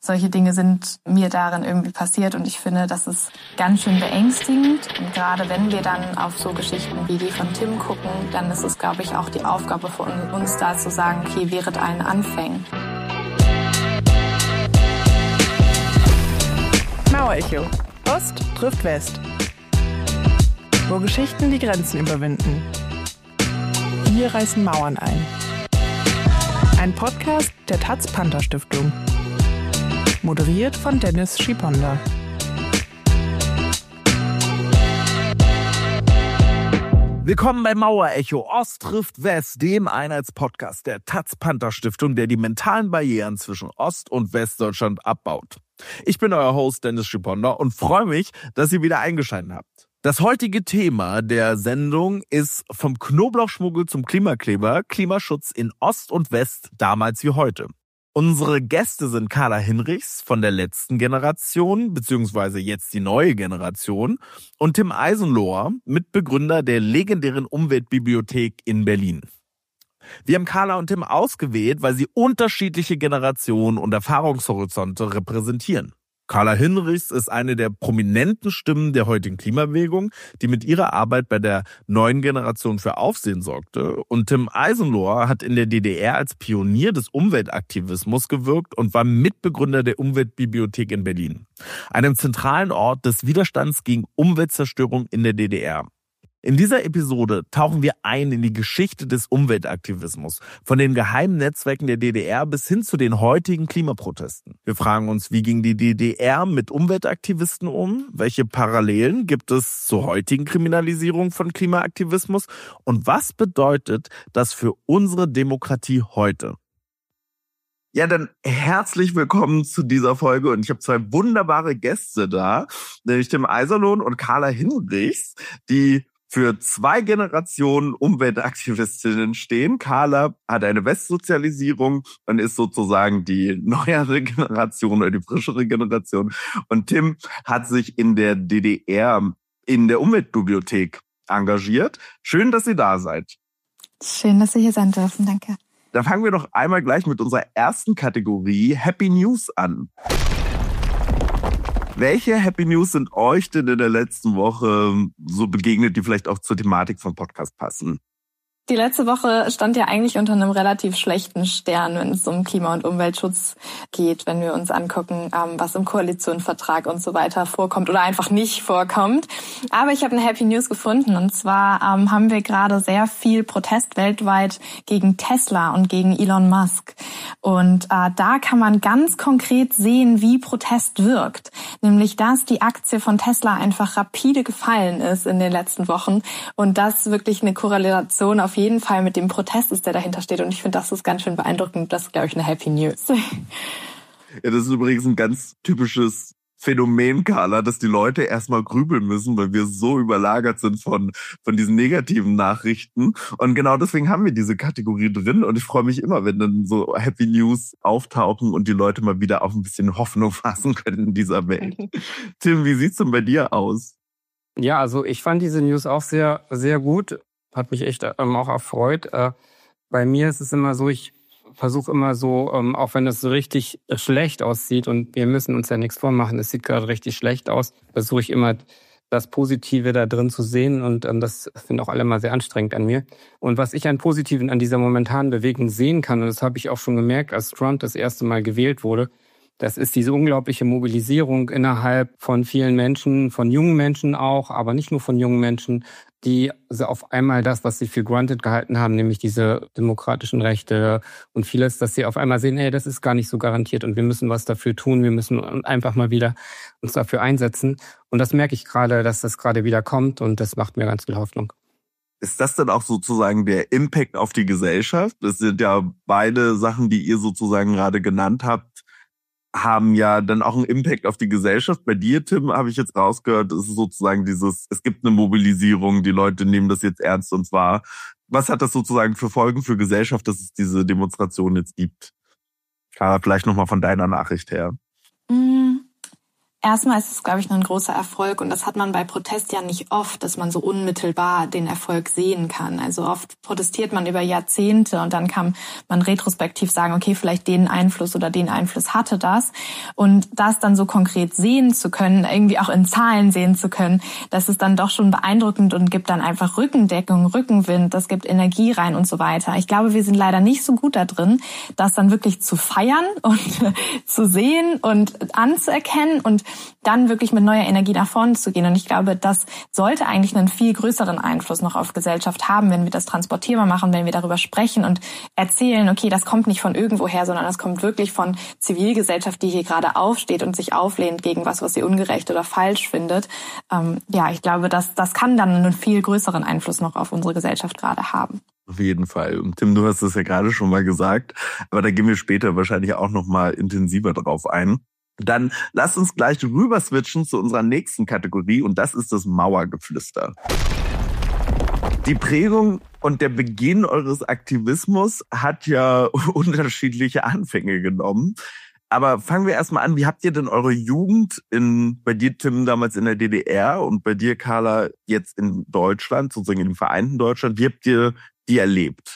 Solche Dinge sind mir darin irgendwie passiert und ich finde, das ist ganz schön beängstigend. Und gerade wenn wir dann auf so Geschichten wie die von Tim gucken, dann ist es, glaube ich, auch die Aufgabe von uns da zu sagen, okay, während allen Anfängen. Mauerecho. Ost trifft West. Wo Geschichten die Grenzen überwinden. Wir reißen Mauern ein. Ein Podcast der Taz-Panther-Stiftung. Moderiert von Dennis Schiponda. Willkommen bei Mauerecho. Ost trifft West, dem Einheitspodcast der Taz-Panther-Stiftung, der die mentalen Barrieren zwischen Ost- und Westdeutschland abbaut. Ich bin euer Host Dennis Schiponda und freue mich, dass ihr wieder eingeschaltet habt. Das heutige Thema der Sendung ist vom Knoblauchschmuggel zum Klimakleber, Klimaschutz in Ost und West, damals wie heute. Unsere Gäste sind Carla Hinrichs von der letzten Generation, beziehungsweise jetzt die neue Generation, und Tim Eisenlohr, Mitbegründer der legendären Umweltbibliothek in Berlin. Wir haben Carla und Tim ausgewählt, weil sie unterschiedliche Generationen und Erfahrungshorizonte repräsentieren. Carla Hinrichs ist eine der prominenten Stimmen der heutigen Klimabewegung, die mit ihrer Arbeit bei der neuen Generation für Aufsehen sorgte. Und Tim Eisenlohr hat in der DDR als Pionier des Umweltaktivismus gewirkt und war Mitbegründer der Umweltbibliothek in Berlin, einem zentralen Ort des Widerstands gegen Umweltzerstörung in der DDR. In dieser Episode tauchen wir ein in die Geschichte des Umweltaktivismus, von den geheimen Netzwerken der DDR bis hin zu den heutigen Klimaprotesten. Wir fragen uns, wie ging die DDR mit Umweltaktivisten um? Welche Parallelen gibt es zur heutigen Kriminalisierung von Klimaaktivismus? Und was bedeutet das für unsere Demokratie heute? Ja, dann herzlich willkommen zu dieser Folge und ich habe zwei wunderbare Gäste da, nämlich Tim Eisenlohr und Carla Hinrichs, die für zwei Generationen Umweltaktivistinnen stehen. Carla hat eine Westsozialisierung und ist sozusagen die neuere Generation oder die frischere Generation. Und Tim hat sich in der DDR in der Umweltbibliothek engagiert. Schön, dass ihr da seid. Schön, dass wir hier sein dürfen, danke. Da fangen wir doch einmal gleich mit unserer ersten Kategorie Happy News an. Welche Happy News sind euch denn in der letzten Woche so begegnet, die vielleicht auch zur Thematik vom Podcast passen? Die letzte Woche stand ja eigentlich unter einem relativ schlechten Stern, wenn es um Klima- und Umweltschutz geht, wenn wir uns angucken, was im Koalitionsvertrag und so weiter vorkommt oder einfach nicht vorkommt. Aber ich habe eine Happy News gefunden und zwar haben wir gerade sehr viel Protest weltweit gegen Tesla und gegen Elon Musk. Und da kann man ganz konkret sehen, wie Protest wirkt. Nämlich, dass die Aktie von Tesla einfach rapide gefallen ist in den letzten Wochen und das wirklich eine Korrelation auf jeden Fall mit dem Protest ist, der dahinter steht. Und ich finde, das ist ganz schön beeindruckend. Das ist, glaube ich, eine Happy News. Ja, das ist übrigens ein ganz typisches Phänomen, Carla, dass die Leute erstmal grübeln müssen, weil wir so überlagert sind von diesen negativen Nachrichten. Und genau deswegen haben wir diese Kategorie drin. Und ich freue mich immer, wenn dann so Happy News auftauchen und die Leute mal wieder auf ein bisschen Hoffnung fassen können in dieser Welt. Tim, wie sieht's denn bei dir aus? Ja, also ich fand diese News auch sehr, sehr gut. Hat mich echt auch erfreut. Bei mir ist es immer so, ich versuche immer so, auch wenn es so richtig schlecht aussieht und wir müssen uns ja nichts vormachen, es sieht gerade richtig schlecht aus, versuche ich immer das Positive da drin zu sehen und das finden auch alle mal sehr anstrengend an mir. Und was ich an Positiven an dieser momentanen Bewegung sehen kann, und das habe ich auch schon gemerkt, als Trump das erste Mal gewählt wurde, das ist diese unglaubliche Mobilisierung innerhalb von vielen Menschen, von jungen Menschen auch, aber nicht nur von jungen Menschen, die also auf einmal das, was sie für granted gehalten haben, nämlich diese demokratischen Rechte und vieles, dass sie auf einmal sehen, hey, das ist gar nicht so garantiert und wir müssen was dafür tun, wir müssen einfach mal wieder uns dafür einsetzen. Und das merke ich gerade, dass das gerade wieder kommt und das macht mir ganz viel Hoffnung. Ist das dann auch sozusagen der Impact auf die Gesellschaft? Das sind ja beide Sachen, die ihr sozusagen gerade genannt habt, haben ja dann auch einen Impact auf die Gesellschaft. Bei dir, Tim, habe ich jetzt rausgehört, ist sozusagen es gibt eine Mobilisierung, die Leute nehmen das jetzt ernst und wahr. Was hat das sozusagen für Folgen für Gesellschaft, dass es diese Demonstration jetzt gibt? Carla, vielleicht nochmal von deiner Nachricht her. Erstmal ist es, glaube ich, ein großer Erfolg und das hat man bei Protest ja nicht oft, dass man so unmittelbar den Erfolg sehen kann. Also oft protestiert man über Jahrzehnte und dann kann man retrospektiv sagen, okay, vielleicht den Einfluss oder den Einfluss hatte das. Und das dann so konkret sehen zu können, irgendwie auch in Zahlen sehen zu können, das ist dann doch schon beeindruckend und gibt dann einfach Rückendeckung, Rückenwind, das gibt Energie rein und so weiter. Ich glaube, wir sind leider nicht so gut da drin, das dann wirklich zu feiern und zu sehen und anzuerkennen und dann wirklich mit neuer Energie nach vorne zu gehen. Und ich glaube, das sollte eigentlich einen viel größeren Einfluss noch auf Gesellschaft haben, wenn wir das transportierbar machen, wenn wir darüber sprechen und erzählen, okay, das kommt nicht von irgendwoher, sondern das kommt wirklich von Zivilgesellschaft, die hier gerade aufsteht und sich auflehnt gegen was sie ungerecht oder falsch findet. Ich glaube, das kann dann einen viel größeren Einfluss noch auf unsere Gesellschaft gerade haben. Auf jeden Fall. Und Tim, du hast es ja gerade schon mal gesagt, aber da gehen wir später wahrscheinlich auch noch mal intensiver drauf ein. Dann lasst uns gleich rüber switchen zu unserer nächsten Kategorie und das ist das Mauergeflüster. Die Prägung und der Beginn eures Aktivismus hat ja unterschiedliche Anfänge genommen. Aber fangen wir erstmal an, wie habt ihr denn eure Jugend bei dir, Tim, damals in der DDR und bei dir, Carla, jetzt in Deutschland, sozusagen im vereinten Deutschland, wie habt ihr die erlebt?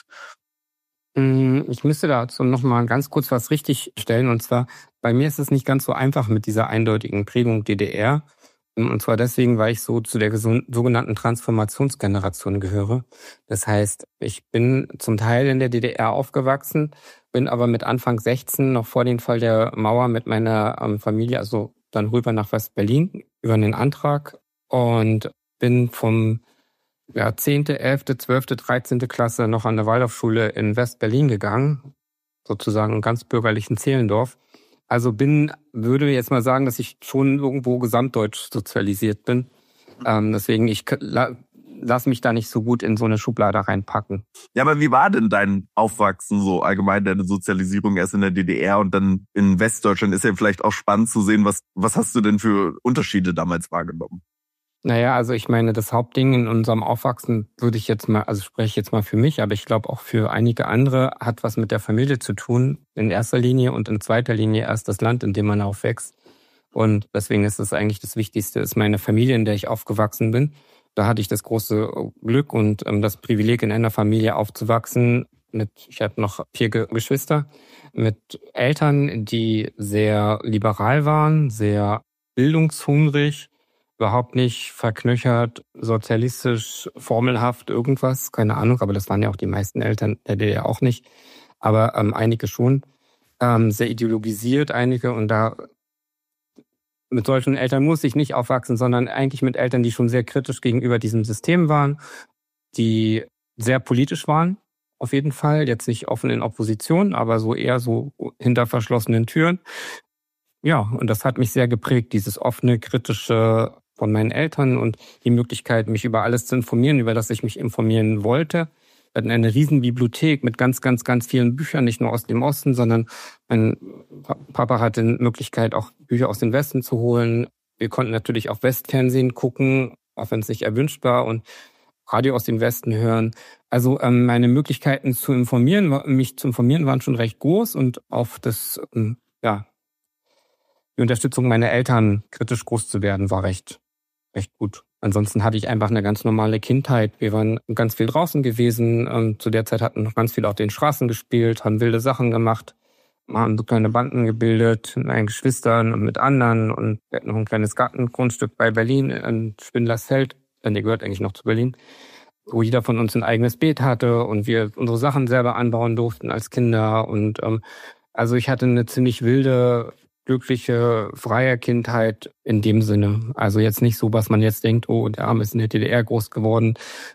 Ich müsste dazu noch mal ganz kurz was richtig stellen. Und zwar, bei mir ist es nicht ganz so einfach mit dieser eindeutigen Prägung DDR. Und zwar deswegen, weil ich so zu der sogenannten Transformationsgeneration gehöre. Das heißt, ich bin zum Teil in der DDR aufgewachsen, bin aber mit Anfang 16 noch vor dem Fall der Mauer mit meiner Familie, also dann rüber nach West-Berlin über einen Antrag und bin vom 10., 11., 12., 13. Klasse noch an der Waldorfschule in West-Berlin gegangen, sozusagen im ganz bürgerlichen Zehlendorf. Also würde jetzt mal sagen, dass ich schon irgendwo gesamtdeutsch sozialisiert bin. Deswegen, ich lasse mich da nicht so gut in so eine Schublade reinpacken. Ja, aber wie war denn dein Aufwachsen so allgemein, deine Sozialisierung erst in der DDR und dann in Westdeutschland? Ist ja vielleicht auch spannend zu sehen, was hast du denn für Unterschiede damals wahrgenommen? Naja, also ich meine, das Hauptding in unserem Aufwachsen spreche ich jetzt mal für mich, aber ich glaube auch für einige andere hat was mit der Familie zu tun, in erster Linie und in zweiter Linie erst das Land, in dem man aufwächst. Und deswegen ist es eigentlich das Wichtigste, ist meine Familie, in der ich aufgewachsen bin. Da hatte ich das große Glück und das Privileg, in einer Familie aufzuwachsen. Ich habe noch 4 Geschwister mit Eltern, die sehr liberal waren, sehr bildungshungrig, überhaupt nicht verknöchert, sozialistisch, formelhaft irgendwas, keine Ahnung, aber das waren ja auch die meisten Eltern der DDR auch nicht, aber einige schon, sehr ideologisiert, einige, und da mit solchen Eltern muss ich nicht aufwachsen, sondern eigentlich mit Eltern, die schon sehr kritisch gegenüber diesem System waren, die sehr politisch waren, auf jeden Fall, jetzt nicht offen in Opposition, aber so eher so hinter verschlossenen Türen. Ja, und das hat mich sehr geprägt, dieses offene, kritische von meinen Eltern und die Möglichkeit, mich über alles zu informieren, über das ich mich informieren wollte. Wir hatten eine riesen Bibliothek mit ganz, ganz, ganz vielen Büchern, nicht nur aus dem Osten, sondern mein Papa hatte die Möglichkeit, auch Bücher aus dem Westen zu holen. Wir konnten natürlich auch Westfernsehen gucken, auch wenn es nicht erwünscht war, und Radio aus dem Westen hören. Also meine Möglichkeiten mich zu informieren, waren schon recht groß, und auf die Unterstützung meiner Eltern, kritisch groß zu werden, war recht gut. Ansonsten hatte ich einfach eine ganz normale Kindheit. Wir waren ganz viel draußen gewesen. Zu der Zeit hatten noch ganz viel auf den Straßen gespielt, haben wilde Sachen gemacht, haben so kleine Banden gebildet mit meinen Geschwistern und mit anderen. Und wir hatten noch ein kleines Gartengrundstück bei Berlin in Spindlersfeld. Der gehört eigentlich noch zu Berlin, wo jeder von uns ein eigenes Beet hatte und wir unsere Sachen selber anbauen durften als Kinder. Und also ich hatte eine ziemlich wilde, glückliche, freie Kindheit in dem Sinne. Also jetzt nicht so, was man jetzt denkt, oh, der Arme ist in der DDR groß geworden.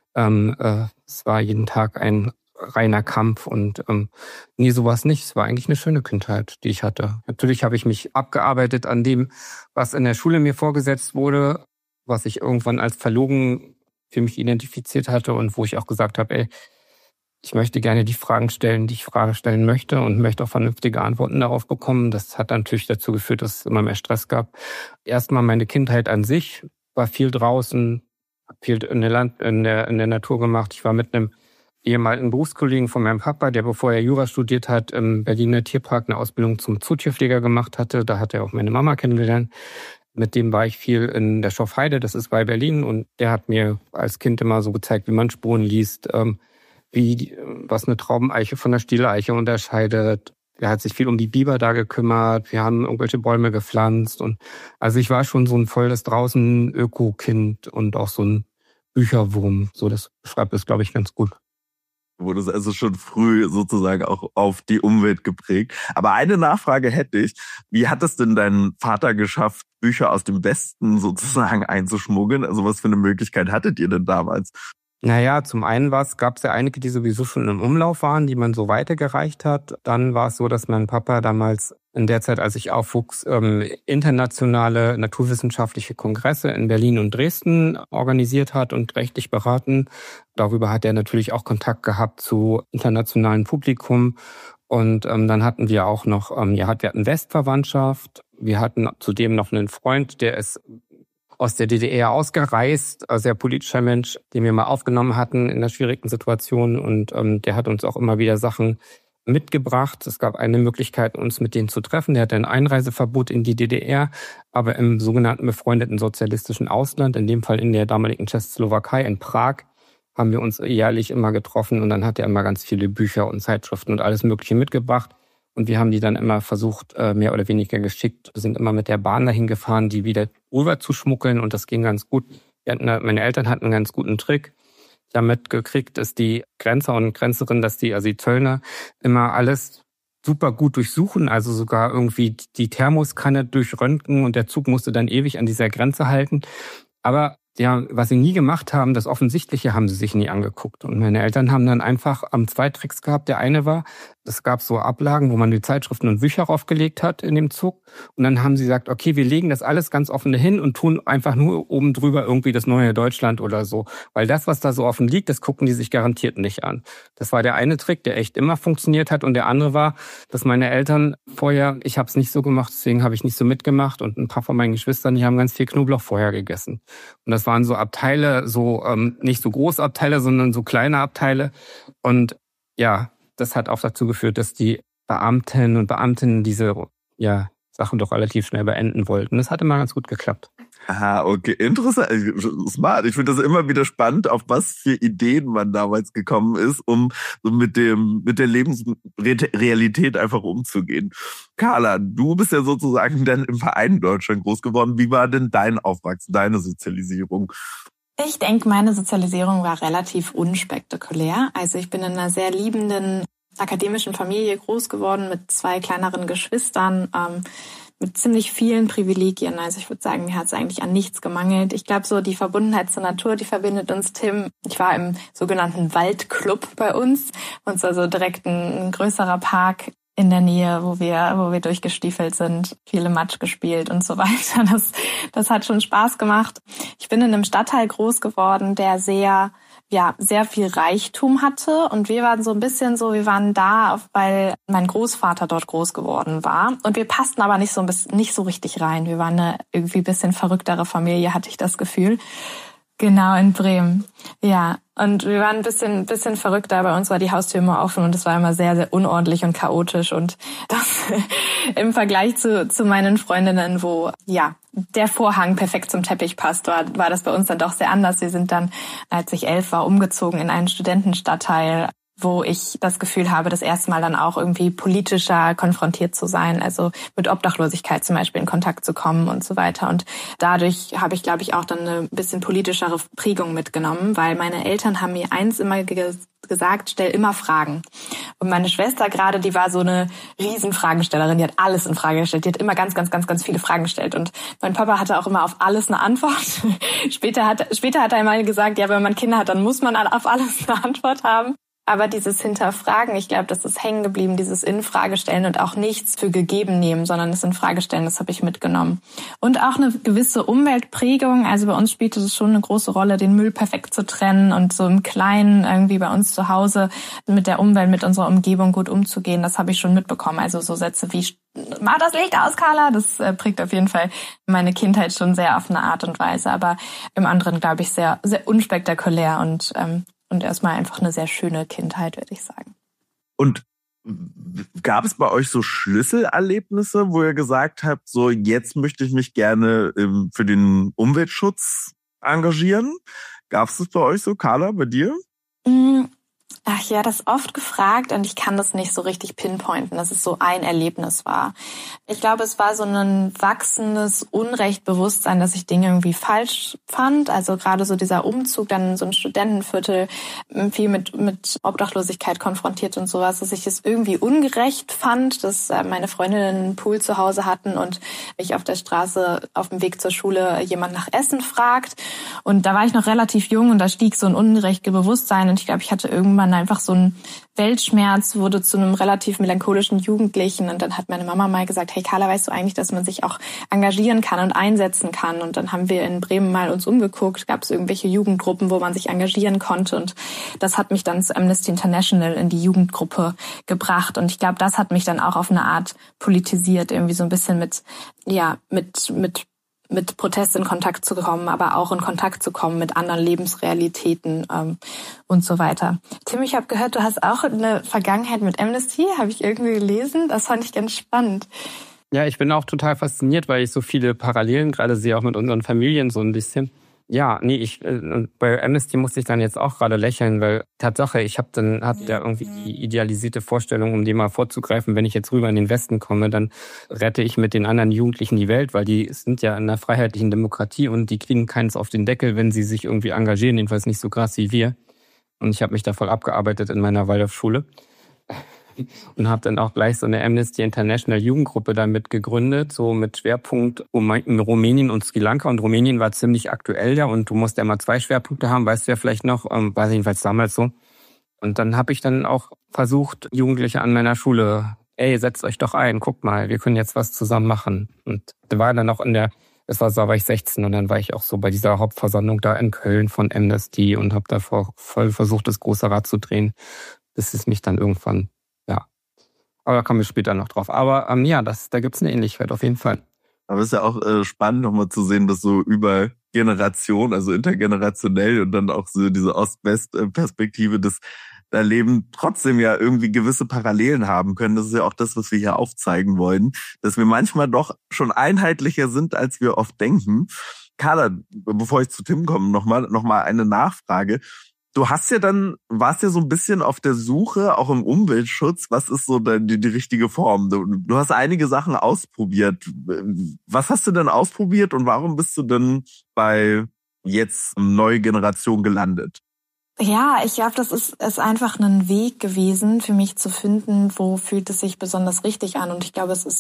Es war jeden Tag ein reiner Kampf und nee, sowas nicht. Es war eigentlich eine schöne Kindheit, die ich hatte. Natürlich habe ich mich abgearbeitet an dem, was in der Schule mir vorgesetzt wurde, was ich irgendwann als verlogen für mich identifiziert hatte und wo ich auch gesagt habe, ey, ich möchte gerne die Fragen stellen, die ich stellen möchte, und möchte auch vernünftige Antworten darauf bekommen. Das hat natürlich dazu geführt, dass es immer mehr Stress gab. Erstmal meine Kindheit an sich, war viel draußen, habe viel in der Natur gemacht. Ich war mit einem ehemaligen Berufskollegen von meinem Papa, der, bevor er Jura studiert hat, im Berliner Tierpark eine Ausbildung zum Zootierpfleger gemacht hatte. Da hat er auch meine Mama kennengelernt. Mit dem war ich viel in der Schorfheide, das ist bei Berlin. Und der hat mir als Kind immer so gezeigt, wie man Spuren liest, was eine Traubeneiche von der Stieleiche unterscheidet. Er hat sich viel um die Biber da gekümmert. Wir haben irgendwelche Bäume gepflanzt. Und also ich war schon so ein volles draußen Öko-Kind und auch so ein Bücherwurm. So, das beschreibt es, glaube ich, ganz gut. Wurde es also schon früh sozusagen auch auf die Umwelt geprägt. Aber eine Nachfrage hätte ich. Wie hat es denn dein Vater geschafft, Bücher aus dem Westen sozusagen einzuschmuggeln? Also was für eine Möglichkeit hattet ihr denn damals? Naja, zum einen gab es ja einige, die sowieso schon im Umlauf waren, die man so weitergereicht hat. Dann war es so, dass mein Papa damals in der Zeit, als ich aufwuchs, internationale naturwissenschaftliche Kongresse in Berlin und Dresden organisiert hat und rechtlich beraten. Darüber hat er natürlich auch Kontakt gehabt zu internationalem Publikum. Und dann hatten wir auch noch, wir hatten Westverwandtschaft. Wir hatten zudem noch einen Freund, der ist aus der DDR ausgereist, ein sehr politischer Mensch, den wir mal aufgenommen hatten in einer schwierigen Situation. Und der hat uns auch immer wieder Sachen mitgebracht. Es gab eine Möglichkeit, uns mit denen zu treffen. Der hatte ein Einreiseverbot in die DDR, aber im sogenannten befreundeten sozialistischen Ausland, in dem Fall in der damaligen Tschechoslowakei, in Prag, haben wir uns jährlich immer getroffen. Und dann hat er immer ganz viele Bücher und Zeitschriften und alles Mögliche mitgebracht. Und wir haben die dann immer versucht, mehr oder weniger geschickt. Wir sind immer mit der Bahn dahin gefahren, die wieder rüber zu schmuggeln. Und das ging ganz gut. Meine Eltern hatten einen ganz guten Trick. Ich habe mitgekriegt, dass die Grenzer und Grenzerinnen, also die Zöllner, immer alles super gut durchsuchen. Also sogar irgendwie die Thermoskanne durchröntgen und der Zug musste dann ewig an dieser Grenze halten. Aber ja, was sie nie gemacht haben, das Offensichtliche haben sie sich nie angeguckt. Und meine Eltern haben dann einfach zwei Tricks gehabt. Der eine war, es gab so Ablagen, wo man die Zeitschriften und Bücher aufgelegt hat in dem Zug. Und dann haben sie gesagt, okay, wir legen das alles ganz offen dahin und tun einfach nur oben drüber irgendwie das neue Deutschland oder so. Weil das, was da so offen liegt, das gucken die sich garantiert nicht an. Das war der eine Trick, der echt immer funktioniert hat. Und der andere war, dass meine Eltern vorher, ich habe es nicht so gemacht, deswegen habe ich nicht so mitgemacht. Und ein paar von meinen Geschwistern, die haben ganz viel Knoblauch vorher gegessen. Und das waren so Abteile, so nicht so große Abteile, sondern so kleine Abteile. Und ja, das hat auch dazu geführt, dass die Beamtinnen und Beamtinnen diese Sachen doch relativ schnell beenden wollten. Das hat immer ganz gut geklappt. Aha, okay, interessant, smart. Ich finde das immer wieder spannend, auf was für Ideen man damals gekommen ist, um so mit der Lebensrealität einfach umzugehen. Carla, du bist ja sozusagen dann im Verein Deutschland groß geworden. Wie war denn dein Aufwachsen, deine Sozialisierung? Ich denke, meine Sozialisierung war relativ unspektakulär. Also ich bin in einer sehr liebenden akademischen Familie groß geworden mit 2 kleineren Geschwistern, mit ziemlich vielen Privilegien. Also ich würde sagen, mir hat es eigentlich an nichts gemangelt. Ich glaube, so die Verbundenheit zur Natur, die verbindet uns, Tim. Ich war im sogenannten Waldclub bei uns. Uns also direkt ein größerer Park in der Nähe, wo wir durchgestiefelt sind, viele Matsch gespielt und so weiter. Das hat schon Spaß gemacht. Ich bin in einem Stadtteil groß geworden, der sehr viel Reichtum hatte. Und wir waren so ein bisschen so, wir waren da, weil mein Großvater dort groß geworden war. Und wir passten aber nicht so richtig rein. Wir waren eine irgendwie ein bisschen verrücktere Familie, hatte ich das Gefühl. Genau, in Bremen. Ja, und wir waren ein bisschen verrückter. Bei uns war die Haustür immer offen und es war immer sehr, sehr unordentlich und chaotisch. Und das im Vergleich zu meinen Freundinnen, wo der Vorhang perfekt zum Teppich passt, war das bei uns dann doch sehr anders. Wir sind dann, als ich 11 war, umgezogen in einen Studentenstadtteil, wo ich das Gefühl habe, das erste Mal dann auch irgendwie politischer konfrontiert zu sein, also mit Obdachlosigkeit zum Beispiel in Kontakt zu kommen und so weiter. Und dadurch habe ich, glaube ich, auch dann eine bisschen politischere Prägung mitgenommen, weil meine Eltern haben mir eins immer gesagt, stell immer Fragen. Und meine Schwester gerade, die war so eine Riesenfragestellerin, die hat alles in Frage gestellt, die hat immer ganz, ganz, ganz, ganz viele Fragen gestellt. Und mein Papa hatte auch immer auf alles eine Antwort. Später hat er einmal gesagt, ja, wenn man Kinder hat, dann muss man auf alles eine Antwort haben. Aber dieses Hinterfragen, ich glaube, das ist hängen geblieben, dieses Infragestellen und auch nichts für gegeben nehmen, sondern das Infragestellen, das habe ich mitgenommen. Und auch eine gewisse Umweltprägung, also bei uns spielte es schon eine große Rolle, den Müll perfekt zu trennen und so im Kleinen irgendwie bei uns zu Hause mit der Umwelt, mit unserer Umgebung gut umzugehen, das habe ich schon mitbekommen. Also so Sätze wie, mach das Licht aus, Carla, das prägt auf jeden Fall meine Kindheit schon sehr auf eine Art und Weise, aber im anderen, glaube ich, sehr, sehr unspektakulär und erstmal einfach eine sehr schöne Kindheit, würde ich sagen. Und Gab es bei euch so Schlüsselerlebnisse, wo ihr gesagt habt, so jetzt möchte ich mich gerne für den Umweltschutz engagieren? Gab es das bei euch so, Carla, bei dir? Ach ja, das ist oft gefragt und ich kann das nicht so richtig pinpointen, dass es so ein Erlebnis war. Ich glaube, es war so ein wachsendes Unrechtbewusstsein, dass ich Dinge irgendwie falsch fand. Also gerade so dieser Umzug dann in so ein Studentenviertel, viel mit Obdachlosigkeit konfrontiert und sowas, dass ich es irgendwie ungerecht fand, dass meine Freundinnen einen Pool zu Hause hatten und mich auf der Straße auf dem Weg zur Schule jemand nach Essen fragt. Und da war ich noch relativ jung und da stieg so ein ungerechtes Bewusstsein und ich glaube, ich hatte irgendwann einfach so ein Weltschmerz, wurde zu einem relativ melancholischen Jugendlichen und dann hat meine Mama mal gesagt, hey Carla, weißt du eigentlich, dass man sich auch engagieren kann und einsetzen kann? Und dann haben wir in Bremen mal uns umgeguckt, gab es irgendwelche Jugendgruppen, wo man sich engagieren konnte und das hat mich dann zu Amnesty International in die Jugendgruppe gebracht und ich glaube, das hat mich dann auch auf eine Art politisiert, irgendwie so ein bisschen mit Protest in Kontakt zu kommen, aber auch in Kontakt zu kommen mit anderen Lebensrealitäten und so weiter. Tim, ich habe gehört, du hast auch eine Vergangenheit mit Amnesty, habe ich irgendwie gelesen. Das fand ich ganz spannend. Ja, ich bin auch total fasziniert, weil ich so viele Parallelen gerade sehe, auch mit unseren Familien so ein bisschen. Ja, bei Amnesty musste ich dann jetzt auch gerade lächeln, weil Tatsache, ich hatte ja irgendwie die idealisierte Vorstellung, um dem mal vorzugreifen, wenn ich jetzt rüber in den Westen komme, dann rette ich mit den anderen Jugendlichen die Welt, weil die sind ja in einer freiheitlichen Demokratie und die kriegen keins auf den Deckel, wenn sie sich irgendwie engagieren, jedenfalls nicht so krass wie wir. Und ich habe mich da voll abgearbeitet in meiner Waldorfschule. Und habe dann auch gleich so eine Amnesty International Jugendgruppe damit gegründet, so mit Schwerpunkt Rumänien und Sri Lanka. Und Rumänien war ziemlich aktuell ja und du musst ja mal 2 Schwerpunkte haben, weißt du ja vielleicht noch, weiß ich jedenfalls damals so. Und dann habe ich dann auch versucht, Jugendliche an meiner Schule, setzt euch doch ein, guckt mal, wir können jetzt was zusammen machen. Und da war dann auch war ich 16 und dann war ich auch so bei dieser Hauptversammlung da in Köln von Amnesty und habe da voll versucht, das große Rad zu drehen, bis es mich dann irgendwann. Aber da kommen wir später noch drauf. Aber da gibt's eine Ähnlichkeit auf jeden Fall. Aber es ist ja auch spannend, nochmal zu sehen, dass so über Generation, also intergenerationell und dann auch so diese Ost-West-Perspektive, dass da Leben trotzdem ja irgendwie gewisse Parallelen haben können. Das ist ja auch das, was wir hier aufzeigen wollen, dass wir manchmal doch schon einheitlicher sind, als wir oft denken. Carla, bevor ich zu Tim komme, noch mal eine Nachfrage. Du warst ja so ein bisschen auf der Suche, auch im Umweltschutz. Was ist so die richtige Form? Du hast einige Sachen ausprobiert. Was hast du denn ausprobiert und warum bist du denn bei jetzt Neue Generation gelandet? Ja, ich glaube, das ist einfach ein Weg gewesen für mich zu finden, wo fühlt es sich besonders richtig an. Und ich glaube, es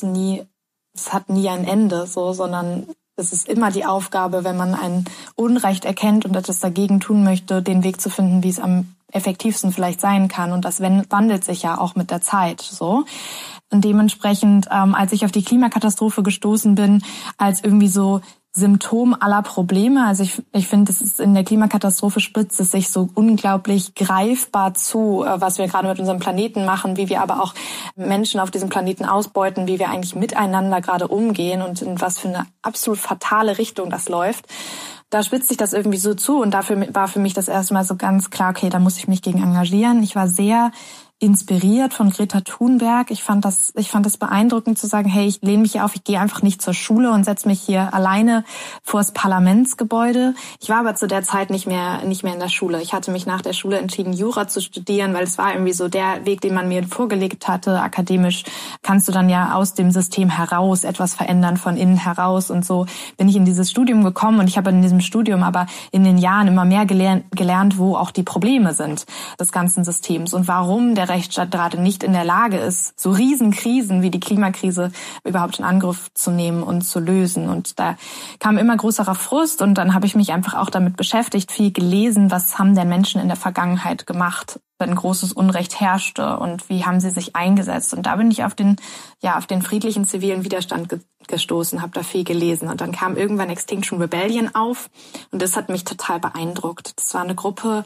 hat nie ein Ende, sondern es ist immer die Aufgabe, wenn man ein Unrecht erkennt und etwas dagegen tun möchte, den Weg zu finden, wie es am effektivsten vielleicht sein kann. Und das wandelt sich ja auch mit der Zeit so. Und dementsprechend, als ich auf die Klimakatastrophe gestoßen bin, als irgendwie so Symptom aller Probleme. Also ich finde, es ist in der Klimakatastrophe spitzt es sich so unglaublich greifbar zu, was wir gerade mit unserem Planeten machen, wie wir aber auch Menschen auf diesem Planeten ausbeuten, wie wir eigentlich miteinander gerade umgehen und in was für eine absolut fatale Richtung das läuft. Da spitzt sich das irgendwie so zu und dafür war für mich das erste Mal so ganz klar, okay, da muss ich mich gegen engagieren. Ich war sehr inspiriert von Greta Thunberg. Ich fand das beeindruckend zu sagen, hey, ich lehne mich hier auf, ich gehe einfach nicht zur Schule und setze mich hier alleine vors Parlamentsgebäude. Ich war aber zu der Zeit nicht mehr in der Schule. Ich hatte mich nach der Schule entschieden, Jura zu studieren, weil es war irgendwie so der Weg, den man mir vorgelegt hatte. Akademisch kannst du dann ja aus dem System heraus etwas verändern, von innen heraus. Und so bin ich in dieses Studium gekommen und ich habe in diesem Studium aber in den Jahren immer mehr gelernt, wo auch die Probleme sind des ganzen Systems und warum der Rechtsstaat gerade nicht in der Lage ist, so Riesenkrisen wie die Klimakrise überhaupt in Angriff zu nehmen und zu lösen. Und da kam immer größerer Frust und dann habe ich mich einfach auch damit beschäftigt, viel gelesen, was haben denn Menschen in der Vergangenheit gemacht, wenn großes Unrecht herrschte und wie haben sie sich eingesetzt. Und da bin ich auf den friedlichen zivilen Widerstand gestoßen, habe da viel gelesen. Und dann kam irgendwann Extinction Rebellion auf und das hat mich total beeindruckt. Das war eine Gruppe,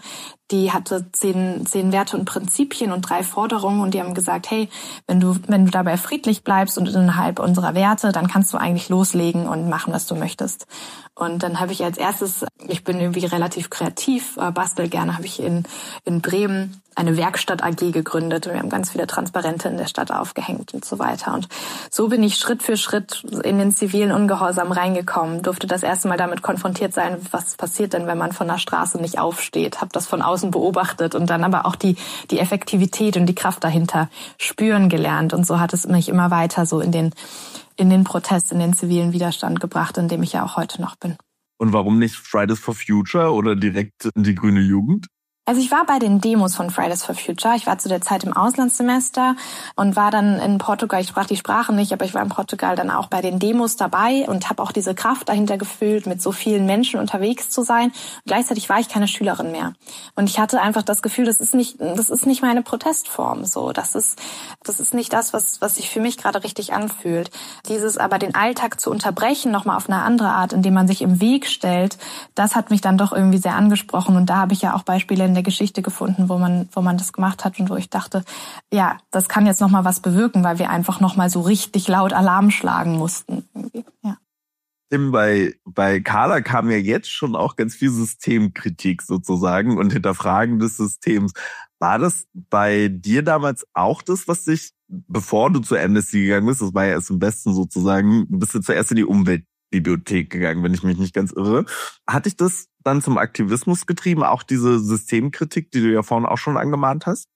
Die hatte 10 Werte und Prinzipien und 3 Forderungen und die haben gesagt, hey, wenn du dabei friedlich bleibst und innerhalb unserer Werte, dann kannst du eigentlich loslegen und machen, was du möchtest. Und dann habe ich als erstes, ich bin irgendwie relativ kreativ, bastel gerne, habe ich in Bremen eine Werkstatt AG gegründet und wir haben ganz viele Transparente in der Stadt aufgehängt und so weiter. Und so bin ich Schritt für Schritt in den zivilen Ungehorsam reingekommen, durfte das erste Mal damit konfrontiert sein, was passiert denn, wenn man von der Straße nicht aufsteht, habe das von außen beobachtet und dann aber auch die Effektivität und die Kraft dahinter spüren gelernt. Und so hat es mich immer weiter so in den Protest, in den zivilen Widerstand gebracht, in dem ich ja auch heute noch bin. Und warum nicht Fridays for Future oder direkt in die Grüne Jugend? Also ich war bei den Demos von Fridays for Future. Ich war zu der Zeit im Auslandssemester und war dann in Portugal. Ich sprach die Sprache nicht, aber ich war in Portugal dann auch bei den Demos dabei und habe auch diese Kraft dahinter gefühlt, mit so vielen Menschen unterwegs zu sein. Und gleichzeitig war ich keine Schülerin mehr. Und ich hatte einfach das Gefühl, das ist nicht meine Protestform. So, das ist nicht das, was sich für mich gerade richtig anfühlt. Dieses aber den Alltag zu unterbrechen, nochmal auf eine andere Art, indem man sich im Weg stellt, das hat mich dann doch irgendwie sehr angesprochen. Und da habe ich ja auch Beispiele in der Geschichte gefunden, wo man das gemacht hat und wo ich dachte, ja, das kann jetzt nochmal was bewirken, weil wir einfach nochmal so richtig laut Alarm schlagen mussten. Ja. Bei Carla kam ja jetzt schon auch ganz viel Systemkritik sozusagen und Hinterfragen des Systems. War das bei dir damals auch das, was dich, bevor du zur Amnesty gegangen bist, das war ja erst im Westen sozusagen, bist du zuerst in die Umweltbibliothek gegangen, wenn ich mich nicht ganz irre. Hat dich das dann zum Aktivismus getrieben, auch diese Systemkritik, die du ja vorhin auch schon angemahnt hast?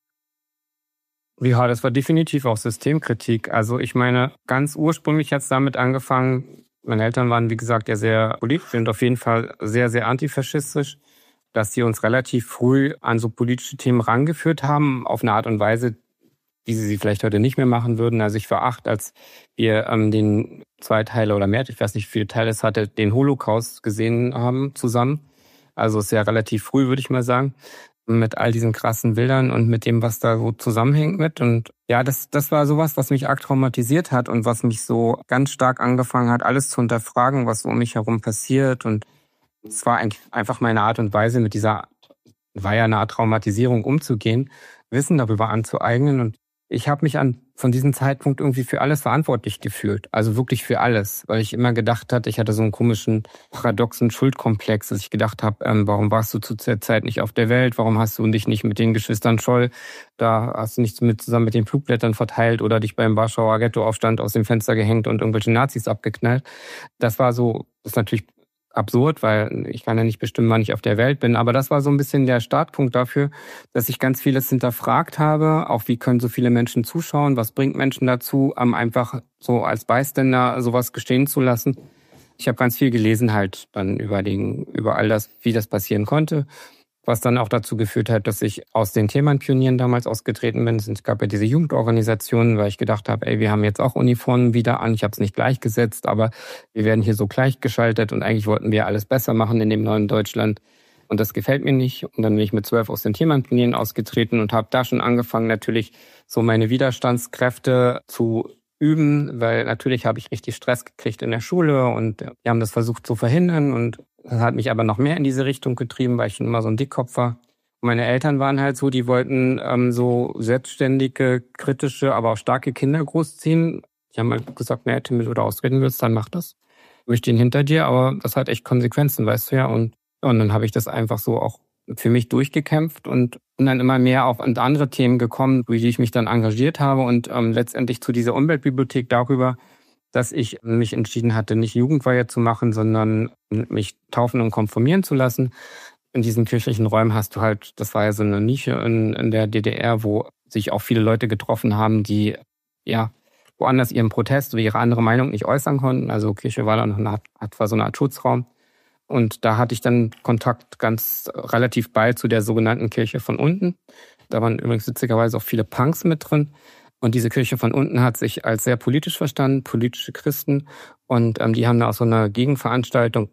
Ja, das war definitiv auch Systemkritik. Also ich meine, ganz ursprünglich hat es damit angefangen, meine Eltern waren, wie gesagt, ja sehr politisch und auf jeden Fall sehr, sehr antifaschistisch, dass sie uns relativ früh an so politische Themen rangeführt haben, auf eine Art und Weise, wie sie vielleicht heute nicht mehr machen würden. Also ich war 8, als wir den 2 Teile oder mehr, ich weiß nicht, wie viele Teile es hatte, den Holocaust gesehen haben zusammen. Also ist ja relativ früh, würde ich mal sagen, mit all diesen krassen Bildern und mit dem, was da so zusammenhängt mit. Und ja, das war sowas, was mich arg traumatisiert hat und was mich so ganz stark angefangen hat, alles zu hinterfragen, was so um mich herum passiert. Und es war einfach meine Art und Weise, mit dieser, war ja eine Art Traumatisierung umzugehen, Wissen darüber anzueignen. Und ich habe mich von diesem Zeitpunkt irgendwie für alles verantwortlich gefühlt. Also wirklich für alles. Weil ich immer gedacht hatte, ich hatte so einen komischen, paradoxen Schuldkomplex, dass ich gedacht habe, warum warst du zu der Zeit nicht auf der Welt? Warum hast du dich nicht mit den Geschwistern Scholl, da hast du nicht zusammen mit den Flugblättern verteilt oder dich beim Warschauer Ghettoaufstand aus dem Fenster gehängt und irgendwelche Nazis abgeknallt? Das ist natürlich absurd, weil ich kann ja nicht bestimmen, wann ich auf der Welt bin. Aber das war so ein bisschen der Startpunkt dafür, dass ich ganz vieles hinterfragt habe. Auch wie können so viele Menschen zuschauen? Was bringt Menschen dazu, einfach so als Bystander sowas geschehen zu lassen? Ich habe ganz viel gelesen halt dann über all das, wie das passieren konnte. Was dann auch dazu geführt hat, dass ich aus den Themenpionieren damals ausgetreten bin. Es gab ja diese Jugendorganisationen, weil ich gedacht habe, wir haben jetzt auch Uniformen wieder an. Ich habe es nicht gleichgesetzt, aber wir werden hier so gleichgeschaltet und eigentlich wollten wir alles besser machen in dem neuen Deutschland. Und das gefällt mir nicht. Und dann bin ich mit 12 aus den Themenpionieren ausgetreten und habe da schon angefangen, natürlich so meine Widerstandskräfte zu üben, weil natürlich habe ich richtig Stress gekriegt in der Schule und wir haben das versucht zu verhindern und das hat mich aber noch mehr in diese Richtung getrieben, weil ich schon immer so ein Dickkopf war. Und meine Eltern waren halt so, die wollten so selbstständige, kritische, aber auch starke Kinder großziehen. Die haben halt gesagt, Tim, wenn du da ausreden willst, dann mach das. Wir stehen hinter dir, aber das hat echt Konsequenzen, weißt du ja. Und dann habe ich das einfach so auch für mich durchgekämpft und bin dann immer mehr auf andere Themen gekommen, wie ich mich dann engagiert habe und letztendlich zu dieser Umweltbibliothek darüber, dass ich mich entschieden hatte, nicht Jugendweihe zu machen, sondern mich taufen und konfirmieren zu lassen. In diesen kirchlichen Räumen hast du halt, das war ja so eine Nische in der DDR, wo sich auch viele Leute getroffen haben, die ja woanders ihren Protest oder ihre andere Meinung nicht äußern konnten. Also Kirche war dann war so eine Art Schutzraum. Und da hatte ich dann Kontakt ganz relativ bald zu der sogenannten Kirche von unten. Da waren übrigens witzigerweise auch viele Punks mit drin. Und diese Kirche von unten hat sich als sehr politisch verstanden, politische Christen. Und die haben da auch so eine Gegenveranstaltung,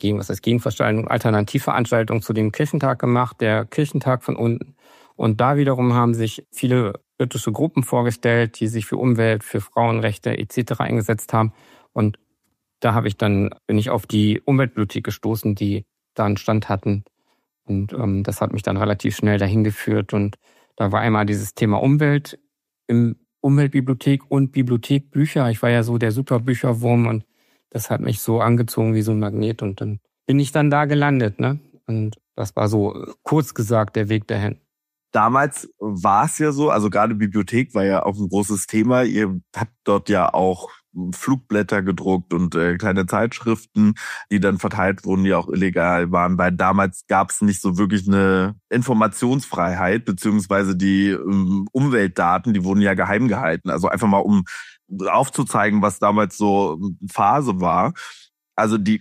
Alternativveranstaltung zu dem Kirchentag gemacht, der Kirchentag von unten. Und da wiederum haben sich viele kritische Gruppen vorgestellt, die sich für Umwelt, für Frauenrechte etc. eingesetzt haben. Und da bin ich auf die Umweltbibliothek gestoßen, die da einen Stand hatten. Und das hat mich dann relativ schnell dahin geführt. Und da war einmal dieses Thema Umwelt im Umweltbibliothek und Bibliothekbücher. Ich war ja so der Superbücherwurm und das hat mich so angezogen wie so ein Magnet. Und dann bin ich dann da gelandet, ne? Und das war so kurz gesagt der Weg dahin. Damals war es ja so, also gerade Bibliothek war ja auch ein großes Thema. Ihr habt dort ja auch Flugblätter gedruckt und kleine Zeitschriften, die dann verteilt wurden, die auch illegal waren, weil damals gab es nicht so wirklich eine Informationsfreiheit, beziehungsweise die Umweltdaten, die wurden ja geheim gehalten. Also einfach mal, um aufzuzeigen, was damals so Phase war. Also die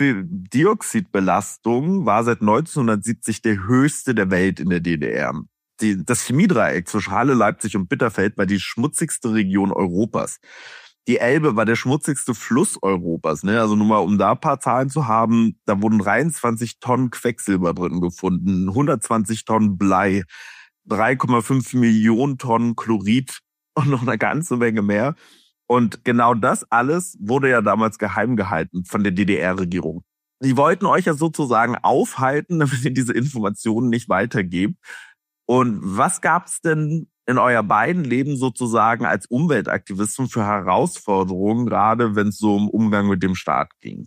Schwefeldioxidbelastung war seit 1970 der höchste der Welt in der DDR. Das Chemiedreieck zwischen Halle, Leipzig und Bitterfeld war die schmutzigste Region Europas. Die Elbe war der schmutzigste Fluss Europas. Ne? Also nur mal, um da ein paar Zahlen zu haben, da wurden 23 Tonnen Quecksilber drin gefunden, 120 Tonnen Blei, 3,5 Millionen Tonnen Chlorid und noch eine ganze Menge mehr. Und genau das alles wurde ja damals geheim gehalten von der DDR-Regierung. Die wollten euch ja sozusagen aufhalten, damit ihr diese Informationen nicht weitergebt. Und was gab es denn in euer beiden Leben sozusagen als Umweltaktivisten für Herausforderungen, gerade wenn es so um Umgang mit dem Staat ging?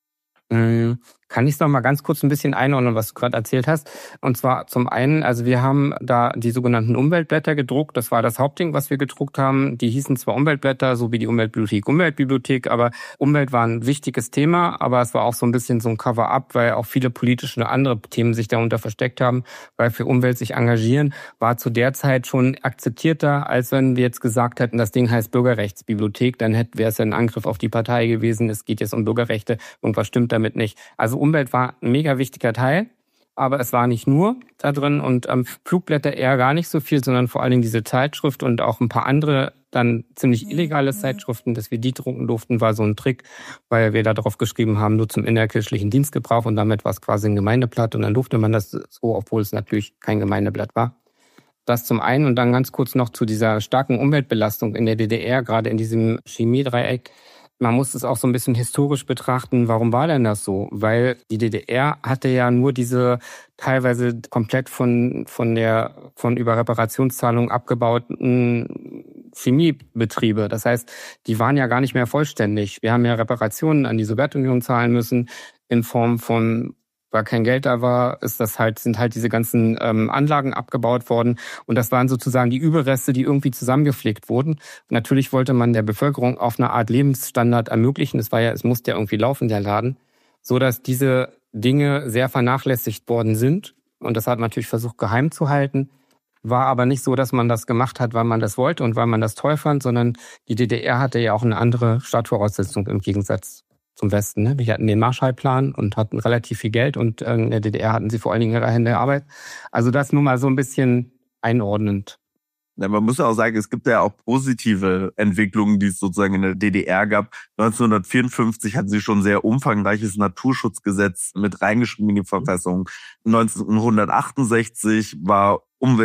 Kann ich es noch mal ganz kurz ein bisschen einordnen, was du gerade erzählt hast? Und zwar zum einen, also wir haben da die sogenannten Umweltblätter gedruckt. Das war das Hauptding, was wir gedruckt haben. Die hießen zwar Umweltblätter, so wie die Umweltbibliothek, aber Umwelt war ein wichtiges Thema, aber es war auch so ein bisschen so ein Cover-up, weil auch viele politische und andere Themen sich darunter versteckt haben, weil für Umwelt sich engagieren, war zu der Zeit schon akzeptierter, als wenn wir jetzt gesagt hätten, das Ding heißt Bürgerrechtsbibliothek, dann wäre es ja ein Angriff auf die Partei gewesen, es geht jetzt um Bürgerrechte, irgendwas stimmt damit nicht. Also Umwelt war ein mega wichtiger Teil, aber es war nicht nur da drin und Flugblätter eher gar nicht so viel, sondern vor allen Dingen diese Zeitschrift und auch ein paar andere dann ziemlich illegale Zeitschriften, dass wir die drucken durften, war so ein Trick, weil wir da drauf geschrieben haben, nur zum innerkirchlichen Dienstgebrauch und damit war es quasi ein Gemeindeblatt und dann durfte man das so, obwohl es natürlich kein Gemeindeblatt war. Das zum einen und dann ganz kurz noch zu dieser starken Umweltbelastung in der DDR, gerade in diesem Chemiedreieck. Man muss es auch so ein bisschen historisch betrachten. Warum war denn das so? Weil die DDR hatte ja nur diese teilweise komplett von über Reparationszahlungen abgebauten Chemiebetriebe. Das heißt, die waren ja gar nicht mehr vollständig. Wir haben ja Reparationen an die Sowjetunion zahlen müssen in Form von, weil kein Geld da war, sind halt diese ganzen Anlagen abgebaut worden. Und das waren sozusagen die Überreste, die irgendwie zusammengepflegt wurden. Und natürlich wollte man der Bevölkerung auf eine Art Lebensstandard ermöglichen. Es musste ja irgendwie laufen, der Laden. So dass diese Dinge sehr vernachlässigt worden sind. Und das hat man natürlich versucht, geheim zu halten. War aber nicht so, dass man das gemacht hat, weil man das wollte und weil man das toll fand, sondern die DDR hatte ja auch eine andere Startvoraussetzung im Gegensatz zum Westen. Ne? Wir hatten den Marshallplan und hatten relativ viel Geld und in der DDR hatten sie vor allen Dingen ihre Hände Arbeit. Also das nur mal so ein bisschen einordnend. Ja, man muss ja auch sagen, es gibt ja auch positive Entwicklungen, die es sozusagen in der DDR gab. 1954 hatten sie schon ein sehr umfangreiches Naturschutzgesetz mit reingeschrieben in die Verfassung. 1968 war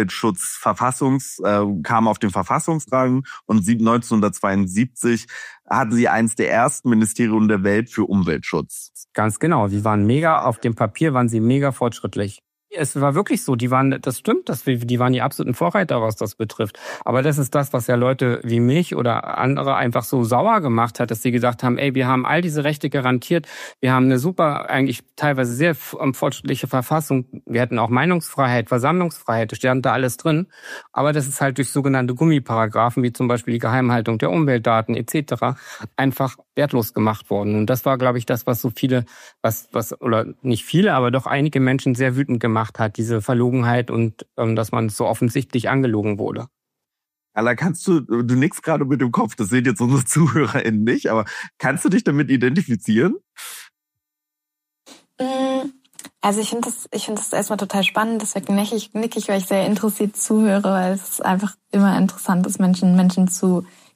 kam auf den Verfassungsrang und 1972 hatten sie eins der ersten Ministerien der Welt für Umweltschutz. Ganz genau, die waren auf dem Papier waren sie mega fortschrittlich. Es war wirklich so, das stimmt, die waren die absoluten Vorreiter, was das betrifft. Aber das ist das, was ja Leute wie mich oder andere einfach so sauer gemacht hat, dass sie gesagt haben, wir haben all diese Rechte garantiert, wir haben eine super, eigentlich teilweise sehr fortschrittliche Verfassung, wir hätten auch Meinungsfreiheit, Versammlungsfreiheit, das stand da alles drin. Aber das ist halt durch sogenannte Gummiparagraphen, wie zum Beispiel die Geheimhaltung der Umweltdaten etc., einfach wertlos gemacht worden. Und das war, glaube ich, das, was so viele, oder nicht viele, aber doch einige Menschen sehr wütend gemacht hat, diese Verlogenheit und dass man so offensichtlich angelogen wurde. Alla, du nickst gerade mit dem Kopf, das sehen jetzt unsere ZuhörerInnen nicht, aber kannst du dich damit identifizieren? Also ich finde das erstmal total spannend, deswegen nicke ich, weil ich sehr interessiert zuhöre, weil es einfach immer interessant ist, Menschen zu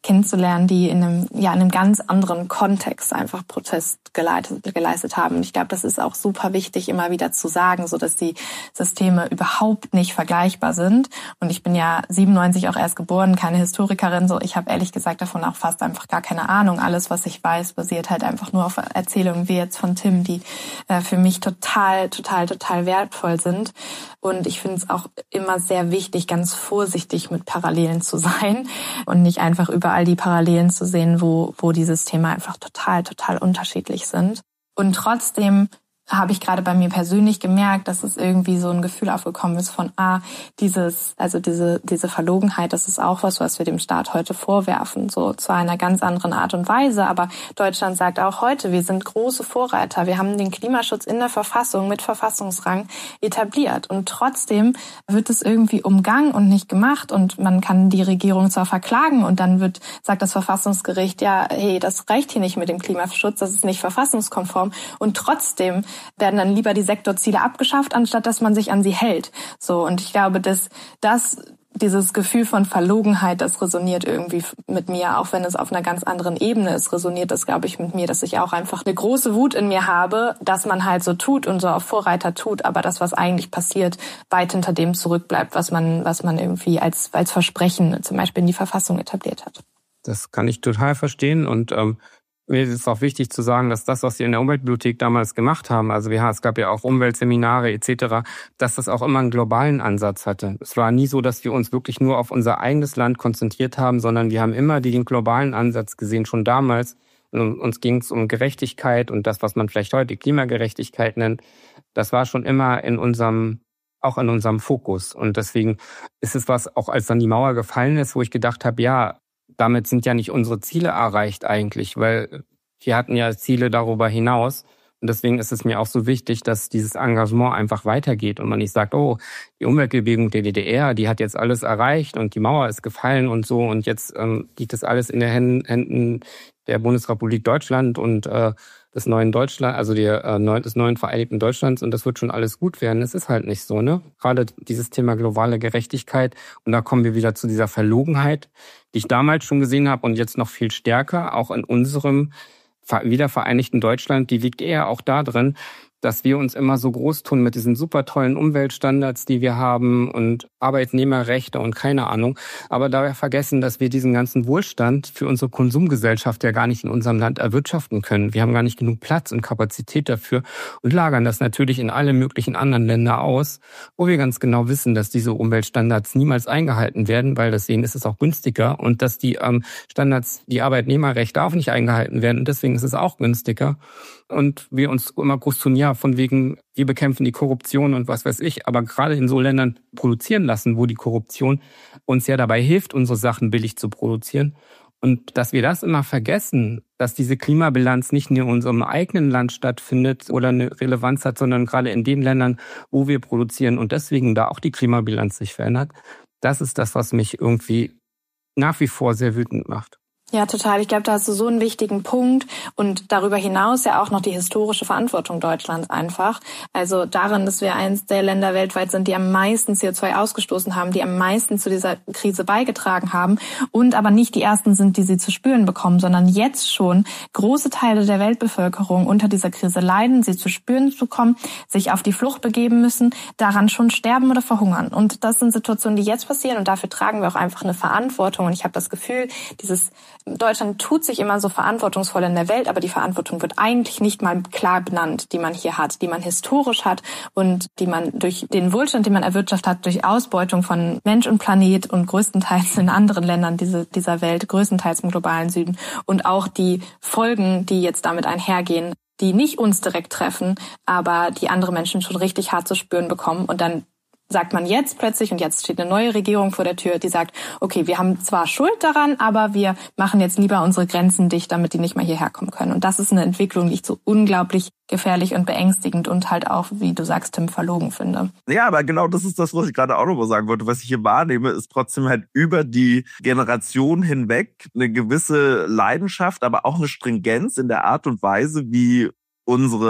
kennenzulernen, die in einem ganz anderen Kontext einfach Protest geleistet haben. Und ich glaube, das ist auch super wichtig, immer wieder zu sagen, so dass die Systeme überhaupt nicht vergleichbar sind. Und ich bin ja 97 auch erst geboren, keine Historikerin, so ich habe ehrlich gesagt davon auch fast einfach gar keine Ahnung. Alles, was ich weiß, basiert halt einfach nur auf Erzählungen wie jetzt von Tim, die für mich total wertvoll sind. Und ich finde es auch immer sehr wichtig, ganz vorsichtig mit Parallelen zu sein und nicht einfach überall die Parallelen zu sehen, wo die Systeme einfach total unterschiedlich sind. Und trotzdem habe ich gerade bei mir persönlich gemerkt, dass es irgendwie so ein Gefühl aufgekommen ist von, diese Verlogenheit, das ist auch was wir dem Staat heute vorwerfen, so zwar in einer ganz anderen Art und Weise, aber Deutschland sagt auch heute, wir sind große Vorreiter, wir haben den Klimaschutz in der Verfassung mit Verfassungsrang etabliert und trotzdem wird es irgendwie umgangen und nicht gemacht und man kann die Regierung zwar verklagen und dann sagt das Verfassungsgericht, ja, hey, das reicht hier nicht mit dem Klimaschutz, das ist nicht verfassungskonform und trotzdem werden dann lieber die Sektorziele abgeschafft, anstatt dass man sich an sie hält. So, und ich glaube, dass dieses Gefühl von Verlogenheit, das resoniert irgendwie mit mir, auch wenn es auf einer ganz anderen Ebene ist, resoniert das, glaube ich, mit mir, dass ich auch einfach eine große Wut in mir habe, dass man halt so tut und so auf Vorreiter tut, aber das, was eigentlich passiert, weit hinter dem zurückbleibt, was man irgendwie als Versprechen zum Beispiel in die Verfassung etabliert hat. Das kann ich total verstehen und mir ist es auch wichtig zu sagen, dass das, was wir in der Umweltbibliothek damals gemacht haben, also es gab ja auch Umweltseminare etc., dass das auch immer einen globalen Ansatz hatte. Es war nie so, dass wir uns wirklich nur auf unser eigenes Land konzentriert haben, sondern wir haben immer den globalen Ansatz gesehen, schon damals. Und uns ging es um Gerechtigkeit und das, was man vielleicht heute Klimagerechtigkeit nennt, das war schon immer in unserem Fokus. Und deswegen ist es was, auch als dann die Mauer gefallen ist, wo ich gedacht habe, ja, damit sind ja nicht unsere Ziele erreicht eigentlich, weil wir hatten ja Ziele darüber hinaus. Und deswegen ist es mir auch so wichtig, dass dieses Engagement einfach weitergeht und man nicht sagt, oh, die Umweltbewegung der DDR, die hat jetzt alles erreicht und die Mauer ist gefallen und so und jetzt liegt das alles in den Händen der Bundesrepublik Deutschland und des neuen Deutschland, also des neuen Vereinigten Deutschlands und das wird schon alles gut werden. Es ist halt nicht so, ne? Gerade dieses Thema globale Gerechtigkeit und da kommen wir wieder zu dieser Verlogenheit, die ich damals schon gesehen habe und jetzt noch viel stärker, auch in unserem wiedervereinigten Deutschland, die liegt eher auch da drin, dass wir uns immer so groß tun mit diesen super tollen Umweltstandards, die wir haben und Arbeitnehmerrechte und keine Ahnung. Aber dabei vergessen, dass wir diesen ganzen Wohlstand für unsere Konsumgesellschaft ja gar nicht in unserem Land erwirtschaften können. Wir haben gar nicht genug Platz und Kapazität dafür und lagern das natürlich in alle möglichen anderen Länder aus, wo wir ganz genau wissen, dass diese Umweltstandards niemals eingehalten werden, weil deswegen ist es auch günstiger und dass die Standards, die Arbeitnehmerrechte auch nicht eingehalten werden und deswegen ist es auch günstiger. Und wir uns immer groß tun, ja, von wegen, wir bekämpfen die Korruption und was weiß ich, aber gerade in so Ländern produzieren lassen, wo die Korruption uns ja dabei hilft, unsere Sachen billig zu produzieren. Und dass wir das immer vergessen, dass diese Klimabilanz nicht nur in unserem eigenen Land stattfindet oder eine Relevanz hat, sondern gerade in den Ländern, wo wir produzieren und deswegen da auch die Klimabilanz sich verändert, das ist das, was mich irgendwie nach wie vor sehr wütend macht. Ja, total. Ich glaube, da hast du so einen wichtigen Punkt und darüber hinaus ja auch noch die historische Verantwortung Deutschlands einfach. Also darin, dass wir eins der Länder weltweit sind, die am meisten CO2 ausgestoßen haben, die am meisten zu dieser Krise beigetragen haben und aber nicht die ersten sind, die sie zu spüren bekommen, sondern jetzt schon große Teile der Weltbevölkerung unter dieser Krise leiden, sie zu spüren bekommen, sich auf die Flucht begeben müssen, daran schon sterben oder verhungern. Und das sind Situationen, die jetzt passieren und dafür tragen wir auch einfach eine Verantwortung. Und ich habe das Gefühl, Deutschland tut sich immer so verantwortungsvoll in der Welt, aber die Verantwortung wird eigentlich nicht mal klar benannt, die man hier hat, die man historisch hat und die man durch den Wohlstand, den man erwirtschaftet hat, durch Ausbeutung von Mensch und Planet und größtenteils in anderen Ländern dieser Welt, größtenteils im globalen Süden und auch die Folgen, die jetzt damit einhergehen, die nicht uns direkt treffen, aber die andere Menschen schon richtig hart zu spüren bekommen und dann sagt man jetzt plötzlich, und jetzt steht eine neue Regierung vor der Tür, die sagt, okay, wir haben zwar Schuld daran, aber wir machen jetzt lieber unsere Grenzen dicht, damit die nicht mehr hierher kommen können. Und das ist eine Entwicklung, die ich so unglaublich gefährlich und beängstigend und halt auch, wie du sagst, Tim, verlogen finde. Ja, aber genau das ist das, was ich gerade auch noch mal sagen wollte. Was ich hier wahrnehme, ist trotzdem halt über die Generation hinweg eine gewisse Leidenschaft, aber auch eine Stringenz in der Art und Weise, wie unsere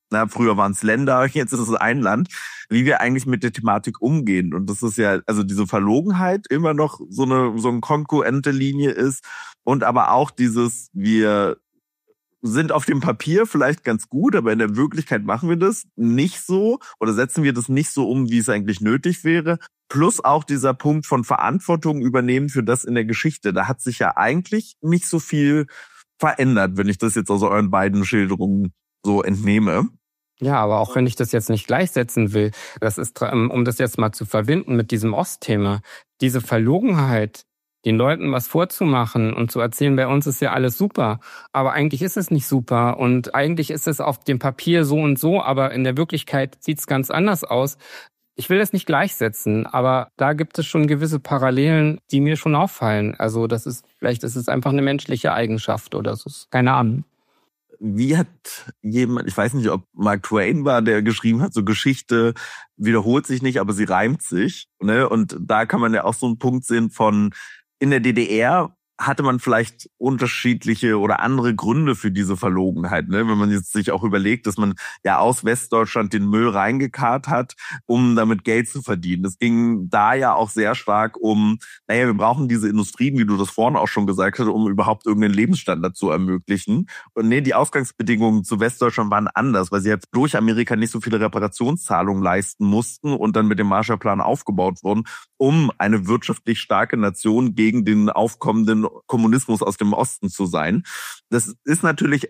früher waren es Länder, jetzt ist es ein Land, wie wir eigentlich mit der Thematik umgehen. Und das ist ja, also diese Verlogenheit immer noch so eine konkurrente Linie ist und aber auch dieses, wir sind auf dem Papier vielleicht ganz gut, aber in der Wirklichkeit machen wir das nicht so oder setzen wir das nicht so um, wie es eigentlich nötig wäre. Plus auch dieser Punkt von Verantwortung übernehmen für das in der Geschichte. Da hat sich ja eigentlich nicht so viel verändert, wenn ich das jetzt aus euren beiden Schilderungen so entnehme. Ja, aber auch wenn ich das jetzt nicht gleichsetzen will, das ist, um das jetzt mal zu verbinden mit diesem Ostthema, diese Verlogenheit, den Leuten was vorzumachen und zu erzählen, bei uns ist ja alles super, aber eigentlich ist es nicht super und eigentlich ist es auf dem Papier so und so, aber in der Wirklichkeit sieht es ganz anders aus. Ich will das nicht gleichsetzen, aber da gibt es schon gewisse Parallelen, die mir schon auffallen. Also vielleicht ist es einfach eine menschliche Eigenschaft oder so, keine Ahnung. Wie hat jemand, ich weiß nicht, ob Mark Twain war, der geschrieben hat, so Geschichte wiederholt sich nicht, aber sie reimt sich. Ne? Und da kann man ja auch so einen Punkt sehen von, in der DDR hatte man vielleicht unterschiedliche oder andere Gründe für diese Verlogenheit, ne? Wenn man jetzt sich auch überlegt, dass man ja aus Westdeutschland den Müll reingekarrt hat, um damit Geld zu verdienen. Es ging da ja auch sehr stark um, wir brauchen diese Industrien, wie du das vorhin auch schon gesagt hast, um überhaupt irgendeinen Lebensstandard zu ermöglichen. Und die Ausgangsbedingungen zu Westdeutschland waren anders, weil sie jetzt durch Amerika nicht so viele Reparationszahlungen leisten mussten und dann mit dem Marshallplan aufgebaut wurden, um eine wirtschaftlich starke Nation gegen den aufkommenden Kommunismus aus dem Osten zu sein. Das sind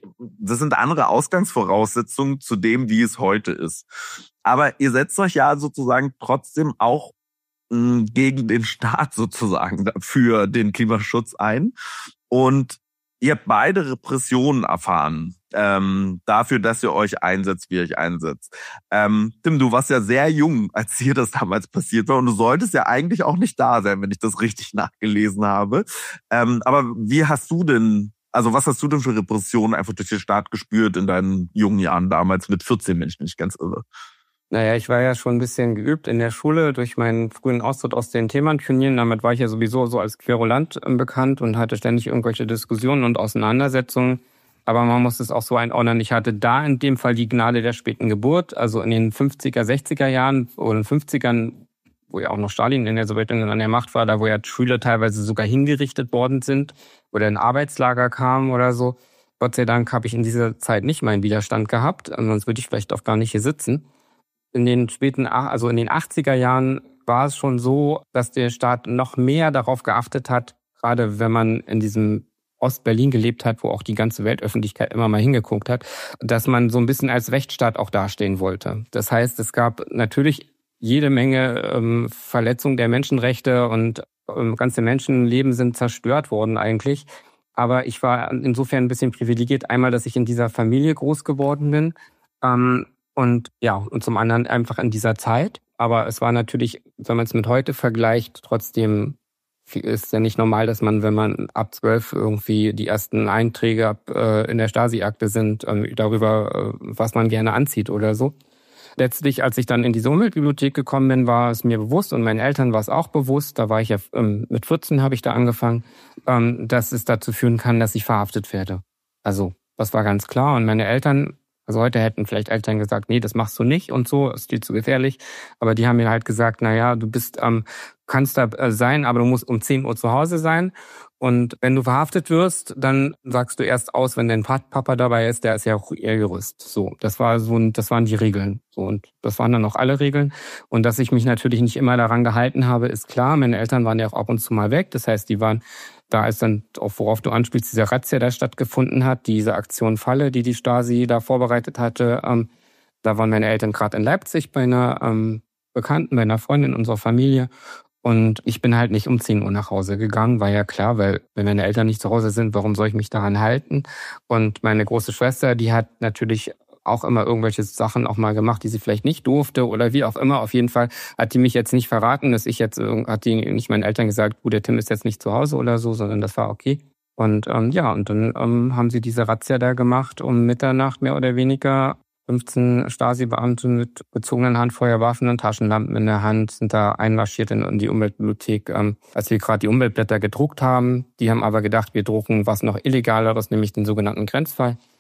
andere Ausgangsvoraussetzungen zu dem, wie es heute ist. Aber ihr setzt euch ja sozusagen trotzdem auch gegen den Staat sozusagen für den Klimaschutz ein. Und ihr habt beide Repressionen erfahren, dafür, dass ihr euch einsetzt, wie ihr euch einsetzt. Tim, du warst ja sehr jung, als hier das damals passiert war und du solltest ja eigentlich auch nicht da sein, wenn ich das richtig nachgelesen habe. Aber was hast du denn für Repressionen einfach durch den Staat gespürt in deinen jungen Jahren damals mit 14, wenn ich mich nicht ganz irre? Naja, ich war ja schon ein bisschen geübt in der Schule durch meinen frühen Austritt aus den Thementurnieren. Damit war ich ja sowieso so als Querulant bekannt und hatte ständig irgendwelche Diskussionen und Auseinandersetzungen. Aber man muss es auch so einordnen, ich hatte da in dem Fall die Gnade der späten Geburt, also in den 50er, 60er Jahren oder in den 50ern, wo ja auch noch Stalin in der Sowjetunion an der Macht war, da wo ja Schüler teilweise sogar hingerichtet worden sind oder in Arbeitslager kamen oder so. Gott sei Dank habe ich in dieser Zeit nicht meinen Widerstand gehabt, sonst würde ich vielleicht auch gar nicht hier sitzen. In den 80er Jahren war es schon so, dass der Staat noch mehr darauf geachtet hat, gerade wenn man in diesem Ostberlin gelebt hat, wo auch die ganze Weltöffentlichkeit immer mal hingeguckt hat, dass man so ein bisschen als Rechtsstaat auch dastehen wollte. Das heißt, es gab natürlich jede Menge Verletzung der Menschenrechte und ganze Menschenleben sind zerstört worden eigentlich. Aber ich war insofern ein bisschen privilegiert. Einmal, dass ich in dieser Familie groß geworden bin und zum anderen einfach in dieser Zeit. Aber es war natürlich, wenn man es mit heute vergleicht, trotzdem ist ja nicht normal, dass man, wenn man ab 12 irgendwie die ersten Einträge in der Stasi-Akte sind, darüber, was man gerne anzieht oder so. Letztlich, als ich dann in diese Umweltbibliothek gekommen bin, war es mir bewusst und meinen Eltern war es auch bewusst, da war ich ja mit 14 habe ich da angefangen, dass es dazu führen kann, dass ich verhaftet werde. Also, das war ganz klar und meine Eltern, also heute hätten vielleicht Eltern gesagt, nee, das machst du nicht und so, ist viel zu gefährlich. Aber die haben mir halt gesagt, naja, du kannst da sein, aber du musst um 10 Uhr zu Hause sein. Und wenn du verhaftet wirst, dann sagst du erst aus, wenn dein Papa dabei ist, der ist ja auch eher Jurist. So, das waren die Regeln. So, und das waren dann auch alle Regeln. Und dass ich mich natürlich nicht immer daran gehalten habe, ist klar. Meine Eltern waren ja auch ab und zu mal weg. Das heißt, die waren, da ist dann, auch worauf du anspielst, dieser Razzia, der stattgefunden hat, diese Aktion Falle, die Stasi da vorbereitet hatte. Da waren meine Eltern gerade in Leipzig bei einer Bekannten, bei einer Freundin unserer Familie. Und ich bin halt nicht um 10 Uhr nach Hause gegangen, war ja klar, weil wenn meine Eltern nicht zu Hause sind, warum soll ich mich daran halten? Und meine große Schwester, die hat natürlich auch immer irgendwelche Sachen auch mal gemacht, die sie vielleicht nicht durfte oder wie auch immer. Auf jeden Fall hat die mich jetzt nicht verraten, dass hat die nicht meinen Eltern gesagt, gut, der Tim ist jetzt nicht zu Hause oder so, sondern das war okay. Und und dann haben sie diese Razzia da gemacht, um Mitternacht mehr oder weniger 15 Stasi-Beamte mit gezogenen Handfeuerwaffen und Taschenlampen in der Hand sind da einmarschiert in die Umweltbibliothek, als wir gerade die Umweltblätter gedruckt haben. Die haben aber gedacht, wir drucken was noch Illegaleres, nämlich den sogenannten Grenzfall.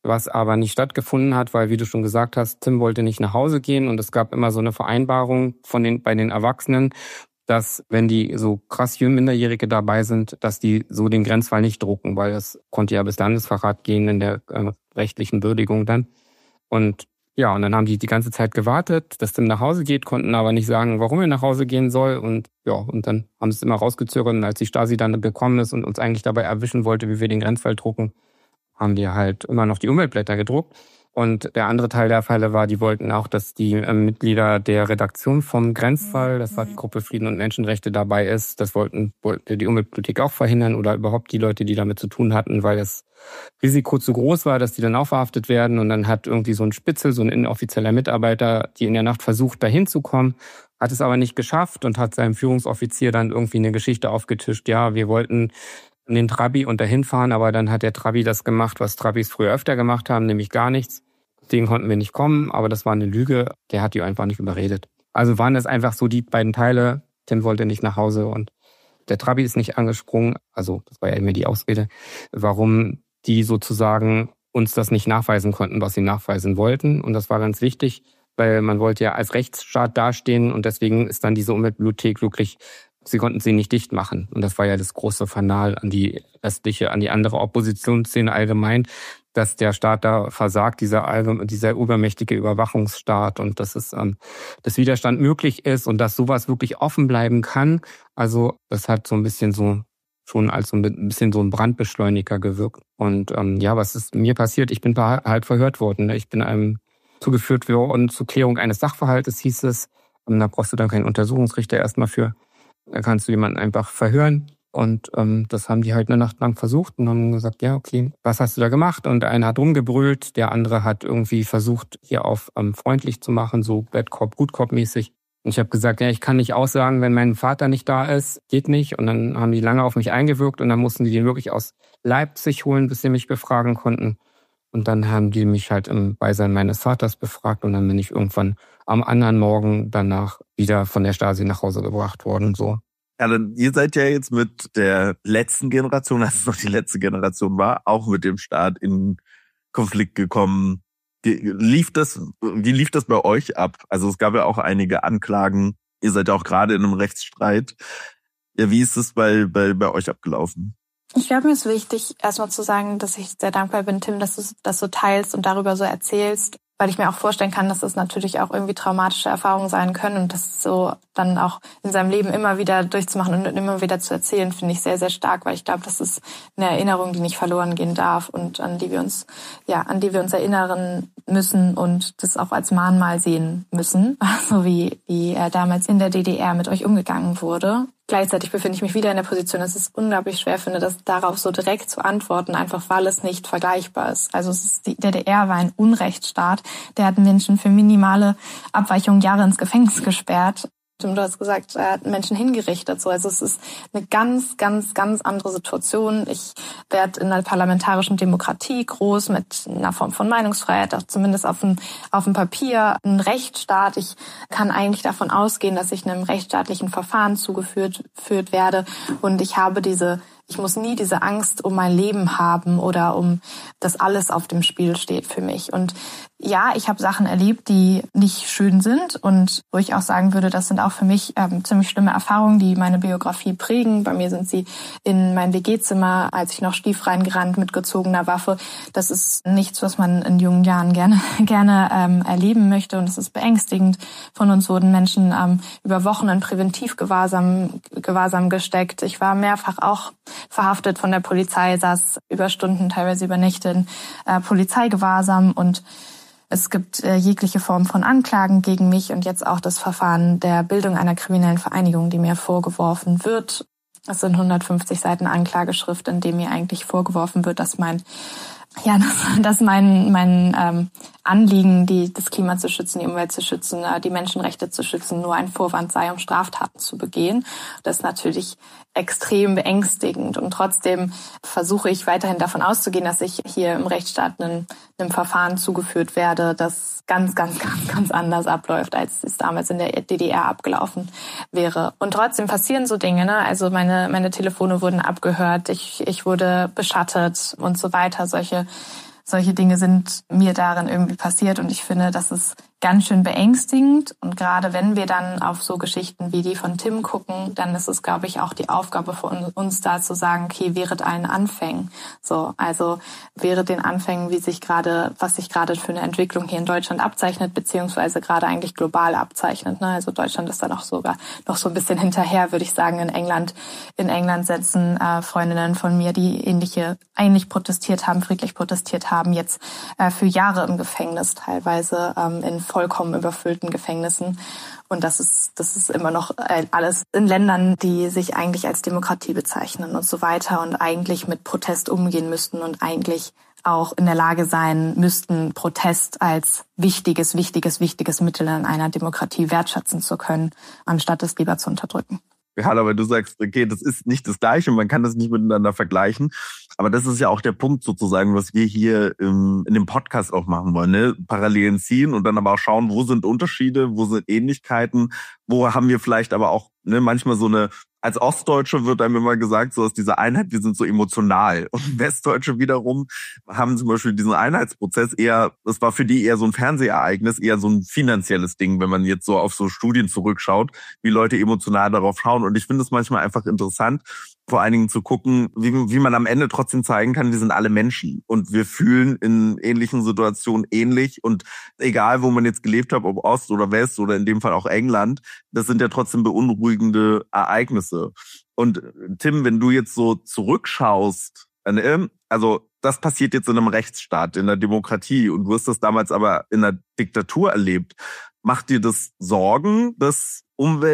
was aber nicht stattgefunden hat, weil, wie du schon gesagt hast, Tim wollte nicht nach Hause gehen und es gab immer so eine Vereinbarung bei den Erwachsenen, dass wenn die so krass Minderjährige dabei sind, dass die so den Grenzfall nicht drucken, weil das konnte ja bis Landesverrat gehen in der rechtlichen Würdigung dann. Und ja, und dann haben die ganze Zeit gewartet, dass Tim nach Hause geht, konnten aber nicht sagen, warum er nach Hause gehen soll. Und ja, und dann haben sie es immer rausgezögert. Und als die Stasi dann bekommen ist und uns eigentlich dabei erwischen wollte, wie wir den Grenzfall drucken, haben wir halt immer noch die Umweltblätter gedruckt. Und der andere Teil der Fälle war, die wollten auch, dass die Mitglieder der Redaktion vom Grenzfall, das war die Gruppe Frieden und Menschenrechte, dabei ist. Das wollte die Umweltpolitik auch verhindern oder überhaupt die Leute, die damit zu tun hatten, weil das Risiko zu groß war, dass die dann auch verhaftet werden. Und dann hat irgendwie so ein Spitzel, so ein inoffizieller Mitarbeiter, die in der Nacht versucht, dahin zu kommen, hat es aber nicht geschafft und hat seinem Führungsoffizier dann irgendwie eine Geschichte aufgetischt. Ja, wir wollten in den Trabi und dahin fahren, aber dann hat der Trabi das gemacht, was Trabis früher öfter gemacht haben, nämlich gar nichts. Deswegen konnten wir nicht kommen, aber das war eine Lüge. Der hat die einfach nicht überredet. Also waren das einfach so die beiden Teile. Tim wollte nicht nach Hause und der Trabi ist nicht angesprungen. Also das war ja immer die Ausrede, warum die sozusagen uns das nicht nachweisen konnten, was sie nachweisen wollten. Und das war ganz wichtig, weil man wollte ja als Rechtsstaat dastehen und deswegen ist dann diese Umweltbibliothek wirklich, sie konnten sie nicht dicht machen. Und das war ja das große Fanal an die andere Oppositionsszene allgemein, dass der Staat da versagt, dieser übermächtige Überwachungsstaat und dass das Widerstand möglich ist und dass sowas wirklich offen bleiben kann. Also das hat so ein bisschen schon als so ein bisschen so ein Brandbeschleuniger gewirkt. Und was ist mir passiert? Ich bin halt verhört worden. Ich bin einem zugeführt worden zur Klärung eines Sachverhaltes, hieß es. Und da brauchst du dann keinen Untersuchungsrichter erstmal für. Da kannst du jemanden einfach verhören. Und das haben die halt eine Nacht lang versucht und haben gesagt, ja, okay, was hast du da gemacht? Und der eine hat rumgebrüllt, der andere hat irgendwie versucht, hier auf freundlich zu machen, so Bad Cop, Good Cop mäßig. Und ich habe gesagt, ja, ich kann nicht aussagen, wenn mein Vater nicht da ist, geht nicht. Und dann haben die lange auf mich eingewirkt und dann mussten die den wirklich aus Leipzig holen, bis sie mich befragen konnten. Und dann haben die mich halt im Beisein meines Vaters befragt und dann bin ich irgendwann am anderen Morgen danach wieder von der Stasi nach Hause gebracht worden, so. Ja, dann, ihr seid ja jetzt mit der letzten Generation, als es noch die letzte Generation war, auch mit dem Staat in Konflikt gekommen. Wie lief das bei euch ab? Also es gab ja auch einige Anklagen. Ihr seid ja auch gerade in einem Rechtsstreit. Ja, wie ist es bei euch abgelaufen? Ich glaube, mir ist wichtig, erstmal zu sagen, dass ich sehr dankbar bin, Tim, dass du das so teilst und darüber so erzählst, weil ich mir auch vorstellen kann, dass das natürlich auch irgendwie traumatische Erfahrungen sein können und das so dann auch in seinem Leben immer wieder durchzumachen und immer wieder zu erzählen, finde ich sehr, sehr stark, weil ich glaube, das ist eine Erinnerung, die nicht verloren gehen darf und an die wir uns erinnern müssen und das auch als Mahnmal sehen müssen, so wie damals in der DDR mit euch umgegangen wurde. Gleichzeitig befinde ich mich wieder in der Position, dass ich es unglaublich schwer finde, das darauf so direkt zu antworten, einfach weil es nicht vergleichbar ist. Also die DDR war ein Unrechtsstaat, der hat Menschen für minimale Abweichungen Jahre ins Gefängnis gesperrt. Du hast gesagt, er hat Menschen hingerichtet. So, also es ist eine ganz, ganz, ganz andere Situation. Ich werde in einer parlamentarischen Demokratie groß mit einer Form von Meinungsfreiheit, auch zumindest auf dem Papier, ein Rechtsstaat. Ich kann eigentlich davon ausgehen, dass ich einem rechtsstaatlichen Verfahren zugeführt werde und ich muss nie diese Angst um mein Leben haben oder um dass alles auf dem Spiel steht für mich. Und ja, ich habe Sachen erlebt, die nicht schön sind und wo ich auch sagen würde, das sind auch für mich ziemlich schlimme Erfahrungen, die meine Biografie prägen. Bei mir sind sie in mein WG-Zimmer, als ich noch stiefrein gerannt mit gezogener Waffe. Das ist nichts, was man in jungen Jahren gerne erleben möchte und es ist beängstigend. Von uns wurden Menschen über Wochen in Präventivgewahrsam gesteckt. Ich war mehrfach auch verhaftet von der Polizei, saß über Stunden, teilweise über Nächte in Polizeigewahrsam und es gibt jegliche Form von Anklagen gegen mich und jetzt auch das Verfahren der Bildung einer kriminellen Vereinigung, die mir vorgeworfen wird. Es sind 150 Seiten Anklageschrift, in dem mir eigentlich vorgeworfen wird, dass mein Anliegen, das Klima zu schützen, die Umwelt zu schützen, die Menschenrechte zu schützen, nur ein Vorwand sei, um Straftaten zu begehen. Das ist natürlich extrem beängstigend und trotzdem versuche ich weiterhin davon auszugehen, dass ich hier im Rechtsstaat einem Verfahren zugeführt werde, das ganz, ganz, ganz, ganz anders abläuft, als es damals in der DDR abgelaufen wäre. Und trotzdem passieren so Dinge, ne? Also meine Telefone wurden abgehört, ich wurde beschattet und so weiter. Solche solche Dinge sind mir darin irgendwie passiert und ich finde, das ist ganz schön beängstigend. Und gerade wenn wir dann auf so Geschichten wie die von Tim gucken, dann ist es, glaube ich, auch die Aufgabe von uns da zu sagen, okay, während allen Anfängen. So, also während den Anfängen, was sich gerade für eine Entwicklung hier in Deutschland abzeichnet, beziehungsweise gerade eigentlich global abzeichnet. Ne? Also Deutschland ist dann auch sogar noch so ein bisschen hinterher, würde ich sagen. In England setzen Freundinnen von mir, die ähnlich protestiert haben, friedlich protestiert haben, jetzt für Jahre im Gefängnis, teilweise in vollkommen überfüllten Gefängnissen. Und das ist immer noch alles in Ländern, die sich eigentlich als Demokratie bezeichnen und so weiter und eigentlich mit Protest umgehen müssten und eigentlich auch in der Lage sein müssten, Protest als wichtiges Mittel in einer Demokratie wertschätzen zu können, anstatt es lieber zu unterdrücken. Ja, aber du sagst, okay, das ist nicht das Gleiche, man kann das nicht miteinander vergleichen. Aber das ist ja auch der Punkt sozusagen, was wir hier in dem Podcast auch machen wollen, ne? Parallelen ziehen und dann aber auch schauen, wo sind Unterschiede, wo sind Ähnlichkeiten, wo haben wir vielleicht aber auch manchmal so eine, als Ostdeutsche wird einem immer gesagt, so aus dieser Einheit, wir sind so emotional. Und Westdeutsche wiederum haben zum Beispiel diesen Einheitsprozess das war für die eher so ein Fernsehereignis, eher so ein finanzielles Ding, wenn man jetzt so auf so Studien zurückschaut, wie Leute emotional darauf schauen. Und ich finde es manchmal einfach interessant, vor allen Dingen zu gucken, wie man am Ende trotzdem zeigen kann, wir sind alle Menschen und wir fühlen in ähnlichen Situationen ähnlich und egal, wo man jetzt gelebt hat, ob Ost oder West oder in dem Fall auch England, das sind ja trotzdem beunruhigende Ereignisse. Und Tim, wenn du jetzt so zurückschaust, also das passiert jetzt in einem Rechtsstaat, in einer Demokratie und du hast das damals aber in einer Diktatur erlebt, macht dir das Sorgen, dass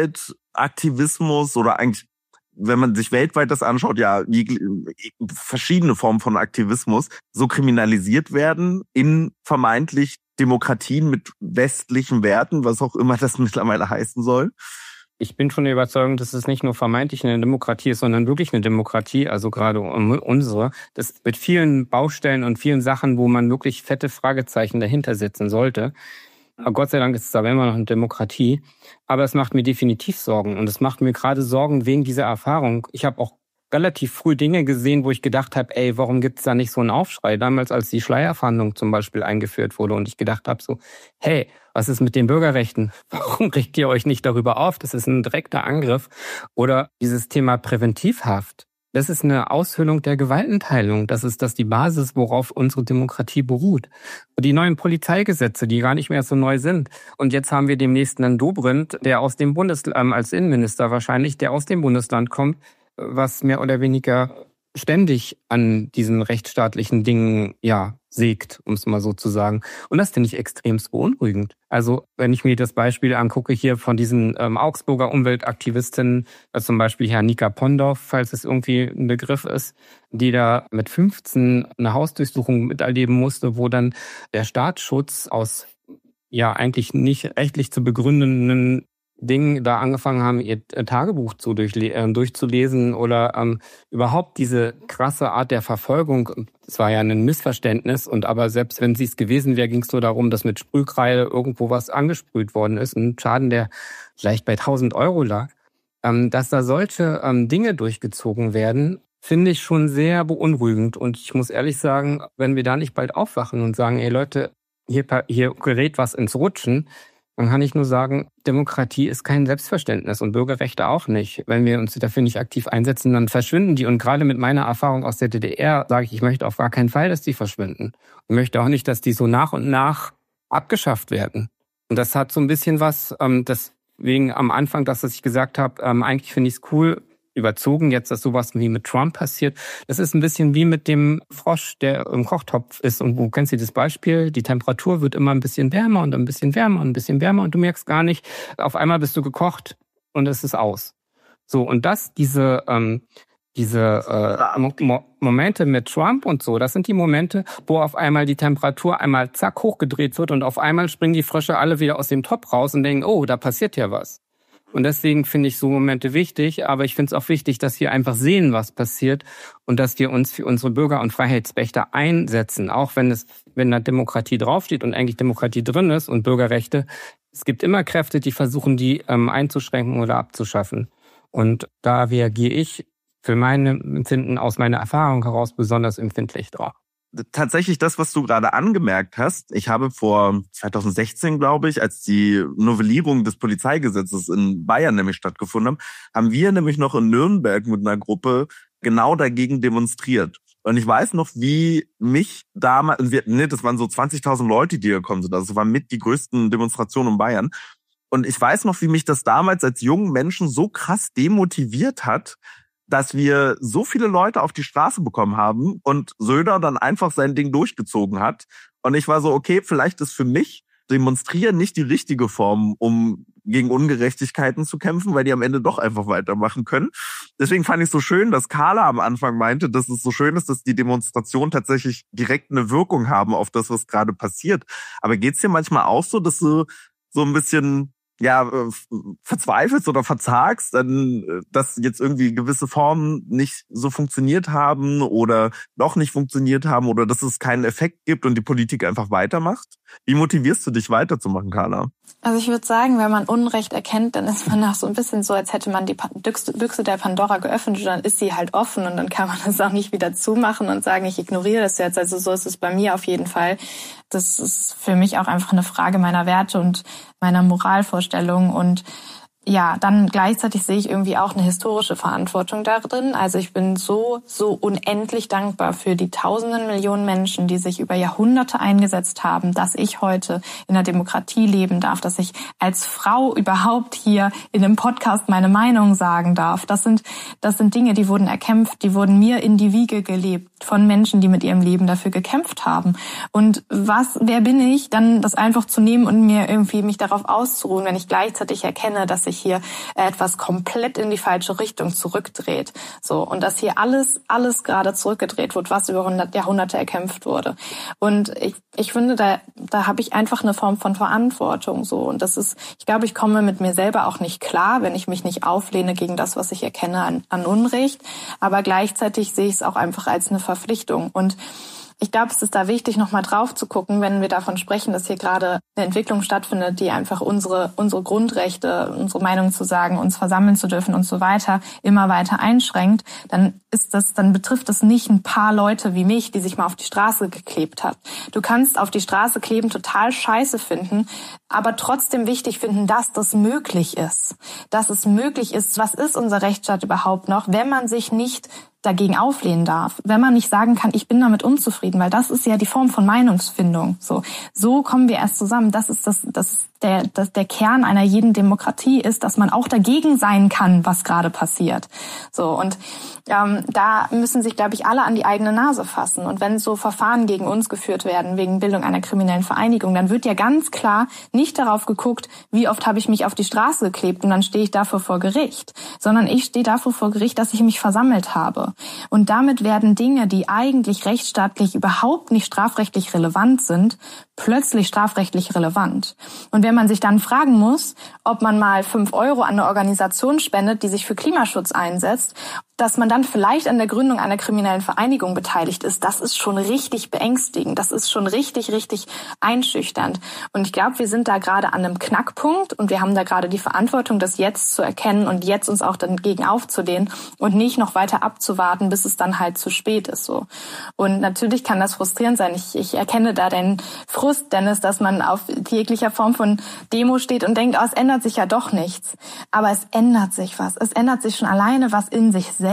Umweltaktivismus oder eigentlich, wenn man sich weltweit das anschaut, ja, verschiedene Formen von Aktivismus so kriminalisiert werden in vermeintlich Demokratien mit westlichen Werten, was auch immer das mittlerweile heißen soll? Ich bin schon der Überzeugung, dass es nicht nur vermeintlich eine Demokratie ist, sondern wirklich eine Demokratie, also gerade unsere, das mit vielen Baustellen und vielen Sachen, wo man wirklich fette Fragezeichen dahinter setzen sollte. Aber Gott sei Dank ist es aber immer noch eine Demokratie. Aber es macht mir definitiv Sorgen. Und es macht mir gerade Sorgen wegen dieser Erfahrung. Ich habe auch relativ früh Dinge gesehen, wo ich gedacht habe, warum gibt es da nicht so einen Aufschrei? Damals, als die Schleierfahndung zum Beispiel eingeführt wurde und ich gedacht habe so, was ist mit den Bürgerrechten? Warum regt ihr euch nicht darüber auf? Das ist ein direkter Angriff. Oder dieses Thema Präventivhaft. Das ist eine Aushöhlung der Gewaltenteilung. Das ist die Basis, worauf unsere Demokratie beruht. Die neuen Polizeigesetze, die gar nicht mehr so neu sind. Und jetzt haben wir demnächst einen Dobrindt, der aus dem Bundesland, als Innenminister wahrscheinlich, der aus dem Bundesland kommt, was mehr oder weniger ständig an diesen rechtsstaatlichen Dingen, sägt, um es mal so zu sagen. Und das finde ich extremst beunruhigend. Also wenn ich mir das Beispiel angucke hier von diesen Augsburger Umweltaktivistinnen, zum Beispiel Herr Nika Pondorf, falls es irgendwie ein Begriff ist, die da mit 15 eine Hausdurchsuchung miterleben musste, wo dann der Staatsschutz aus eigentlich nicht rechtlich zu begründenden Dingen da angefangen haben, ihr Tagebuch durchzulesen oder überhaupt diese krasse Art der Verfolgung. Es war ja ein Missverständnis aber selbst wenn es gewesen wäre, ging es nur darum, dass mit Sprühkreide irgendwo was angesprüht worden ist. Ein Schaden, der vielleicht bei 1.000 € lag. Dass da solche Dinge durchgezogen werden, finde ich schon sehr beunruhigend. Und ich muss ehrlich sagen, wenn wir da nicht bald aufwachen und sagen, Leute, hier gerät was ins Rutschen, dann kann ich nur sagen, Demokratie ist kein Selbstverständnis und Bürgerrechte auch nicht. Wenn wir uns dafür nicht aktiv einsetzen, dann verschwinden die. Und gerade mit meiner Erfahrung aus der DDR sage ich möchte auf gar keinen Fall, dass die verschwinden. Ich möchte auch nicht, dass die so nach und nach abgeschafft werden. Und das hat so ein bisschen was, deswegen am Anfang, dass ich gesagt habe, eigentlich finde ich es cool, überzogen jetzt, dass sowas wie mit Trump passiert. Das ist ein bisschen wie mit dem Frosch, der im Kochtopf ist. Und wo kennst du das Beispiel? Die Temperatur wird immer ein bisschen wärmer und ein bisschen wärmer und ein bisschen wärmer und du merkst gar nicht, auf einmal bist du gekocht und es ist aus. So, und diese Momente mit Trump und so, das sind die Momente, wo auf einmal die Temperatur einmal zack hochgedreht wird und auf einmal springen die Frösche alle wieder aus dem Topf raus und denken, da passiert ja was. Und deswegen finde ich so Momente wichtig, aber ich finde es auch wichtig, dass wir einfach sehen, was passiert und dass wir uns für unsere Bürger- und Freiheitsrechte einsetzen, auch wenn da Demokratie draufsteht und eigentlich Demokratie drin ist und Bürgerrechte. Es gibt immer Kräfte, die versuchen, die einzuschränken oder abzuschaffen. Und da reagiere ich für mein Empfinden aus meiner Erfahrung heraus besonders empfindlich drauf. tatsächlich das, was du gerade angemerkt hast. Ich habe vor 2016, glaube ich, als die Novellierung des Polizeigesetzes in Bayern nämlich stattgefunden haben wir nämlich noch in Nürnberg mit einer Gruppe genau dagegen demonstriert. Und ich weiß noch, wie mich damals, das waren so 20.000 Leute, die gekommen sind. Also das waren mit die größten Demonstrationen in Bayern. Und ich weiß noch, wie mich das damals als jungen Menschen so krass demotiviert hat, dass wir so viele Leute auf die Straße bekommen haben und Söder dann einfach sein Ding durchgezogen hat. Und ich war so, okay, vielleicht ist für mich Demonstrieren nicht die richtige Form, um gegen Ungerechtigkeiten zu kämpfen, weil die am Ende doch einfach weitermachen können. Deswegen fand ich es so schön, dass Carla am Anfang meinte, dass es so schön ist, dass die Demonstrationen tatsächlich direkt eine Wirkung haben auf das, was gerade passiert. Aber geht's dir manchmal auch so, dass du so ein bisschen verzweifelst oder verzagst, dass jetzt irgendwie gewisse Formen nicht so funktioniert haben oder noch nicht funktioniert haben oder dass es keinen Effekt gibt und die Politik einfach weitermacht? Wie motivierst du dich weiterzumachen, Carla? Also ich würde sagen, wenn man Unrecht erkennt, dann ist man auch so ein bisschen so, als hätte man die Büchse der Pandora geöffnet und dann ist sie halt offen und dann kann man das auch nicht wieder zumachen und sagen, ich ignoriere das jetzt. Also so ist es bei mir auf jeden Fall. Das ist für mich auch einfach eine Frage meiner Werte und meiner Moralvorstellung und ja, dann gleichzeitig sehe ich irgendwie auch eine historische Verantwortung darin. Also ich bin so unendlich dankbar für die tausenden Millionen Menschen, die sich über Jahrhunderte eingesetzt haben, dass ich heute in der Demokratie leben darf, dass ich als Frau überhaupt hier in einem Podcast meine Meinung sagen darf. Das sind Dinge, die wurden erkämpft, die wurden mir in die Wiege gelebt von Menschen, die mit ihrem Leben dafür gekämpft haben. Und wer bin ich, dann das einfach zu nehmen und mir irgendwie mich darauf auszuruhen, wenn ich gleichzeitig erkenne, dass sich hier etwas komplett in die falsche Richtung zurückdreht. So, und dass hier alles gerade zurückgedreht wird, was über Jahrhunderte erkämpft wurde. Und ich finde, da habe ich einfach eine Form von Verantwortung, so. Und das ist, ich glaube, ich komme mit mir selber auch nicht klar, wenn ich mich nicht auflehne gegen das, was ich erkenne an Unrecht. Aber gleichzeitig sehe ich es auch einfach als eine Verpflichtung. Und ich glaube, es ist da wichtig, nochmal drauf zu gucken, wenn wir davon sprechen, dass hier gerade eine Entwicklung stattfindet, die einfach unsere Grundrechte, unsere Meinung zu sagen, uns versammeln zu dürfen und so weiter, immer weiter einschränkt, dann betrifft das nicht ein paar Leute wie mich, die sich mal auf die Straße geklebt hat. Du kannst auf die Straße kleben total scheiße finden, aber trotzdem wichtig finden, dass das möglich ist. Dass es möglich ist. Was ist unser Rechtsstaat überhaupt noch, wenn man sich nicht dagegen auflehnen darf, wenn man nicht sagen kann, ich bin damit unzufrieden, weil das ist ja die Form von Meinungsfindung. So kommen wir erst zusammen. Das ist der Kern einer jeden Demokratie ist, dass man auch dagegen sein kann, was gerade passiert. So, und da müssen sich, glaube ich, alle an die eigene Nase fassen. Und wenn so Verfahren gegen uns geführt werden wegen Bildung einer kriminellen Vereinigung, dann wird ja ganz klar nicht darauf geguckt, wie oft habe ich mich auf die Straße geklebt und dann stehe ich dafür vor Gericht, sondern ich stehe dafür vor Gericht, dass ich mich versammelt habe. Und damit werden Dinge, die eigentlich rechtsstaatlich überhaupt nicht strafrechtlich relevant sind, plötzlich strafrechtlich relevant. Und wenn man sich dann fragen muss, ob man mal 5 € an eine Organisation spendet, die sich für Klimaschutz einsetzt, dass man dann vielleicht an der Gründung einer kriminellen Vereinigung beteiligt ist, das ist schon richtig beängstigend. Das ist schon richtig, richtig einschüchternd. Und ich glaube, wir sind da gerade an einem Knackpunkt und wir haben da gerade die Verantwortung, das jetzt zu erkennen und jetzt uns auch dagegen aufzulehnen und nicht noch weiter abzuwarten, bis es dann halt zu spät ist. So. Und natürlich kann das frustrierend sein. Ich erkenne da den Frust, Dennis, dass man auf jeglicher Form von Demo steht und denkt, es ändert sich ja doch nichts. Aber es ändert sich was. Es ändert sich schon alleine was in sich selber.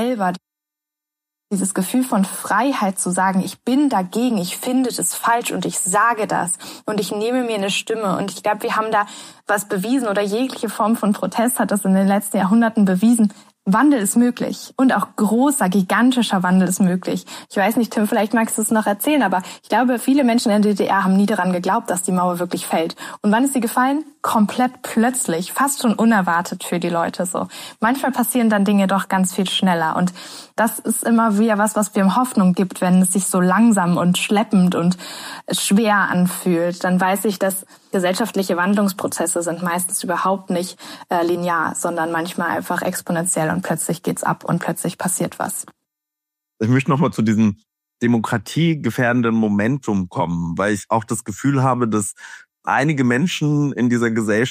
Dieses Gefühl von Freiheit zu sagen, ich bin dagegen, ich finde das falsch und ich sage das und ich nehme mir eine Stimme. Und ich glaube, wir haben da was bewiesen oder jegliche Form von Protest hat das in den letzten Jahrhunderten bewiesen. Wandel ist möglich und auch großer, gigantischer Wandel ist möglich. Ich weiß nicht, Tim, vielleicht magst du es noch erzählen, aber ich glaube, viele Menschen in der DDR haben nie daran geglaubt, dass die Mauer wirklich fällt. Und wann ist sie gefallen? Komplett plötzlich, fast schon unerwartet für die Leute so. Manchmal passieren dann Dinge doch ganz viel schneller und das ist immer wieder was mir Hoffnung gibt, wenn es sich so langsam und schleppend und schwer anfühlt. Dann weiß ich, dass gesellschaftliche Wandlungsprozesse sind meistens überhaupt nicht linear, sondern manchmal einfach exponentiell und plötzlich geht's ab und plötzlich passiert was. Ich möchte nochmal zu diesem demokratiegefährdenden Momentum kommen, weil ich auch das Gefühl habe, dass einige Menschen in dieser Gesellschaft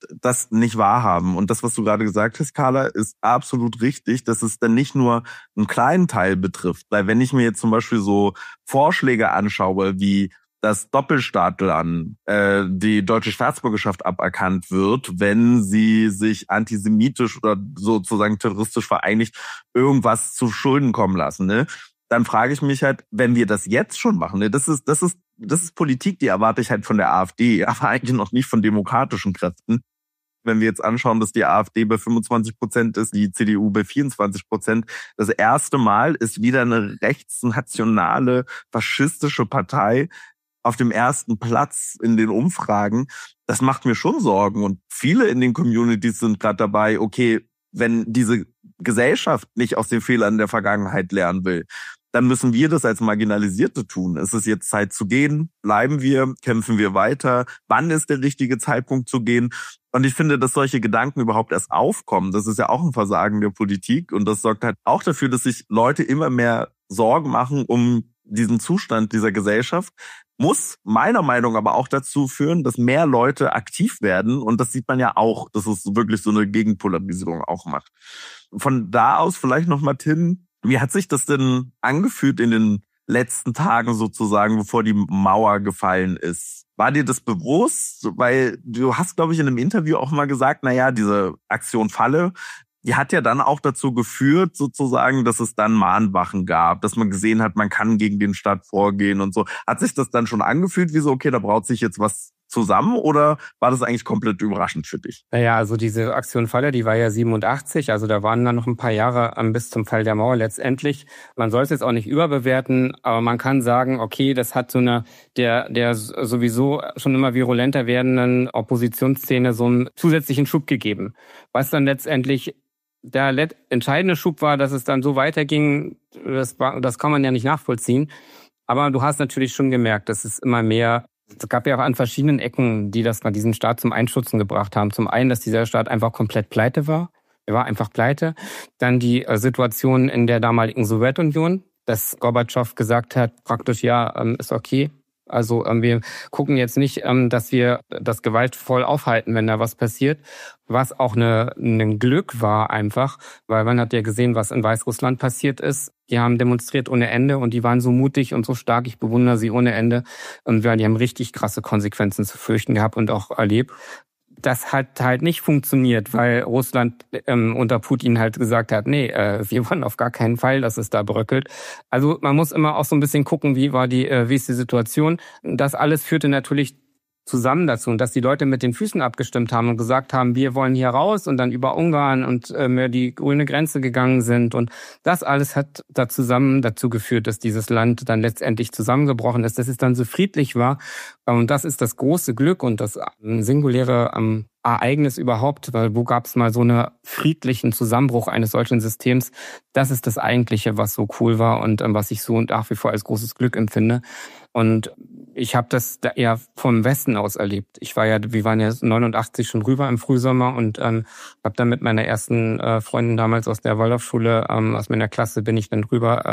das nicht wahrhaben. Und das, was du gerade gesagt hast, Carla, ist absolut richtig, dass es dann nicht nur einen kleinen Teil betrifft. Weil wenn ich mir jetzt zum Beispiel so Vorschläge anschaue, wie dass Doppelstaatlern die deutsche Staatsbürgerschaft aberkannt wird, wenn sie sich antisemitisch oder sozusagen terroristisch vereinigt irgendwas zu Schulden kommen lassen, ne? Dann frage ich mich halt, wenn wir das jetzt schon machen, ne, das ist Politik, die erwarte ich halt von der AfD, aber eigentlich noch nicht von demokratischen Kräften. Wenn wir jetzt anschauen, dass die AfD bei 25% ist, die CDU bei 24%, das erste Mal ist wieder eine rechtsnationale, faschistische Partei auf dem ersten Platz in den Umfragen. Das macht mir schon Sorgen. Und viele in den Communities sind gerade dabei, okay, wenn diese Gesellschaft nicht aus den Fehlern der Vergangenheit lernen will, dann müssen wir das als Marginalisierte tun. Es ist jetzt Zeit zu gehen. Bleiben wir, kämpfen wir weiter. Wann ist der richtige Zeitpunkt zu gehen? Und ich finde, dass solche Gedanken überhaupt erst aufkommen, das ist ja auch ein Versagen der Politik. Und das sorgt halt auch dafür, dass sich Leute immer mehr Sorgen machen um diesen Zustand dieser Gesellschaft. Muss meiner Meinung nach aber auch dazu führen, dass mehr Leute aktiv werden. Und das sieht man ja auch, dass es wirklich so eine Gegenpolarisierung auch macht. Von da aus vielleicht noch mal, Tim, wie hat sich das denn angefühlt in den letzten Tagen sozusagen, bevor die Mauer gefallen ist? War dir das bewusst? Weil du hast, glaube ich, in einem Interview auch mal gesagt, naja, diese Aktion Falle, die hat ja dann auch dazu geführt, sozusagen, dass es dann Mahnwachen gab, dass man gesehen hat, man kann gegen den Staat vorgehen und so. Hat sich das dann schon angefühlt, wie so, okay, da braut sich jetzt was zusammen, oder war das eigentlich komplett überraschend für dich? Naja, also diese Aktion Falle, die war ja 87, also da waren dann noch ein paar Jahre bis zum Fall der Mauer letztendlich. Man soll es jetzt auch nicht überbewerten, aber man kann sagen, okay, das hat so eine der sowieso schon immer virulenter werdenden Oppositionsszene so einen zusätzlichen Schub gegeben. Was dann letztendlich der entscheidende Schub war, dass es dann so weiterging, das kann man ja nicht nachvollziehen. Aber du hast natürlich schon gemerkt, dass es immer mehr. Es gab ja auch an verschiedenen Ecken, die das mal diesen Staat zum Einstutzen gebracht haben. Zum einen, dass dieser Staat einfach komplett pleite war. Er war einfach pleite. Dann die Situation in der damaligen Sowjetunion, dass Gorbatschow gesagt hat, praktisch, ja, ist okay. Also wir gucken jetzt nicht, dass wir das gewaltvoll aufhalten, wenn da was passiert. Was auch ein Glück war einfach, weil man hat ja gesehen, was in Weißrussland passiert ist. Die haben demonstriert ohne Ende und die waren so mutig und so stark. Ich bewundere sie ohne Ende. Und die haben richtig krasse Konsequenzen zu fürchten gehabt und auch erlebt. Das hat halt nicht funktioniert, weil Russland unter Putin halt gesagt hat, nee, wir wollen auf gar keinen Fall, dass es da bröckelt. Also man muss immer auch so ein bisschen gucken, wie ist die Situation. Das alles führte natürlich zusammen dazu, und dass die Leute mit den Füßen abgestimmt haben und gesagt haben, wir wollen hier raus, und dann über Ungarn und die grüne Grenze gegangen sind, und das alles hat dazu geführt, dass dieses Land dann letztendlich zusammengebrochen ist, dass es dann so friedlich war, und das ist das große Glück und das singuläre Ereignis überhaupt, weil wo gab es mal so einen friedlichen Zusammenbruch eines solchen Systems? Das ist das Eigentliche, was so cool war und was ich so nach wie vor als großes Glück empfinde. Und ich habe das da eher vom Westen aus erlebt. Wir waren ja 89 schon rüber im Frühsommer und habe dann mit meiner ersten Freundin damals aus der Waldorfschule, aus meiner Klasse, bin ich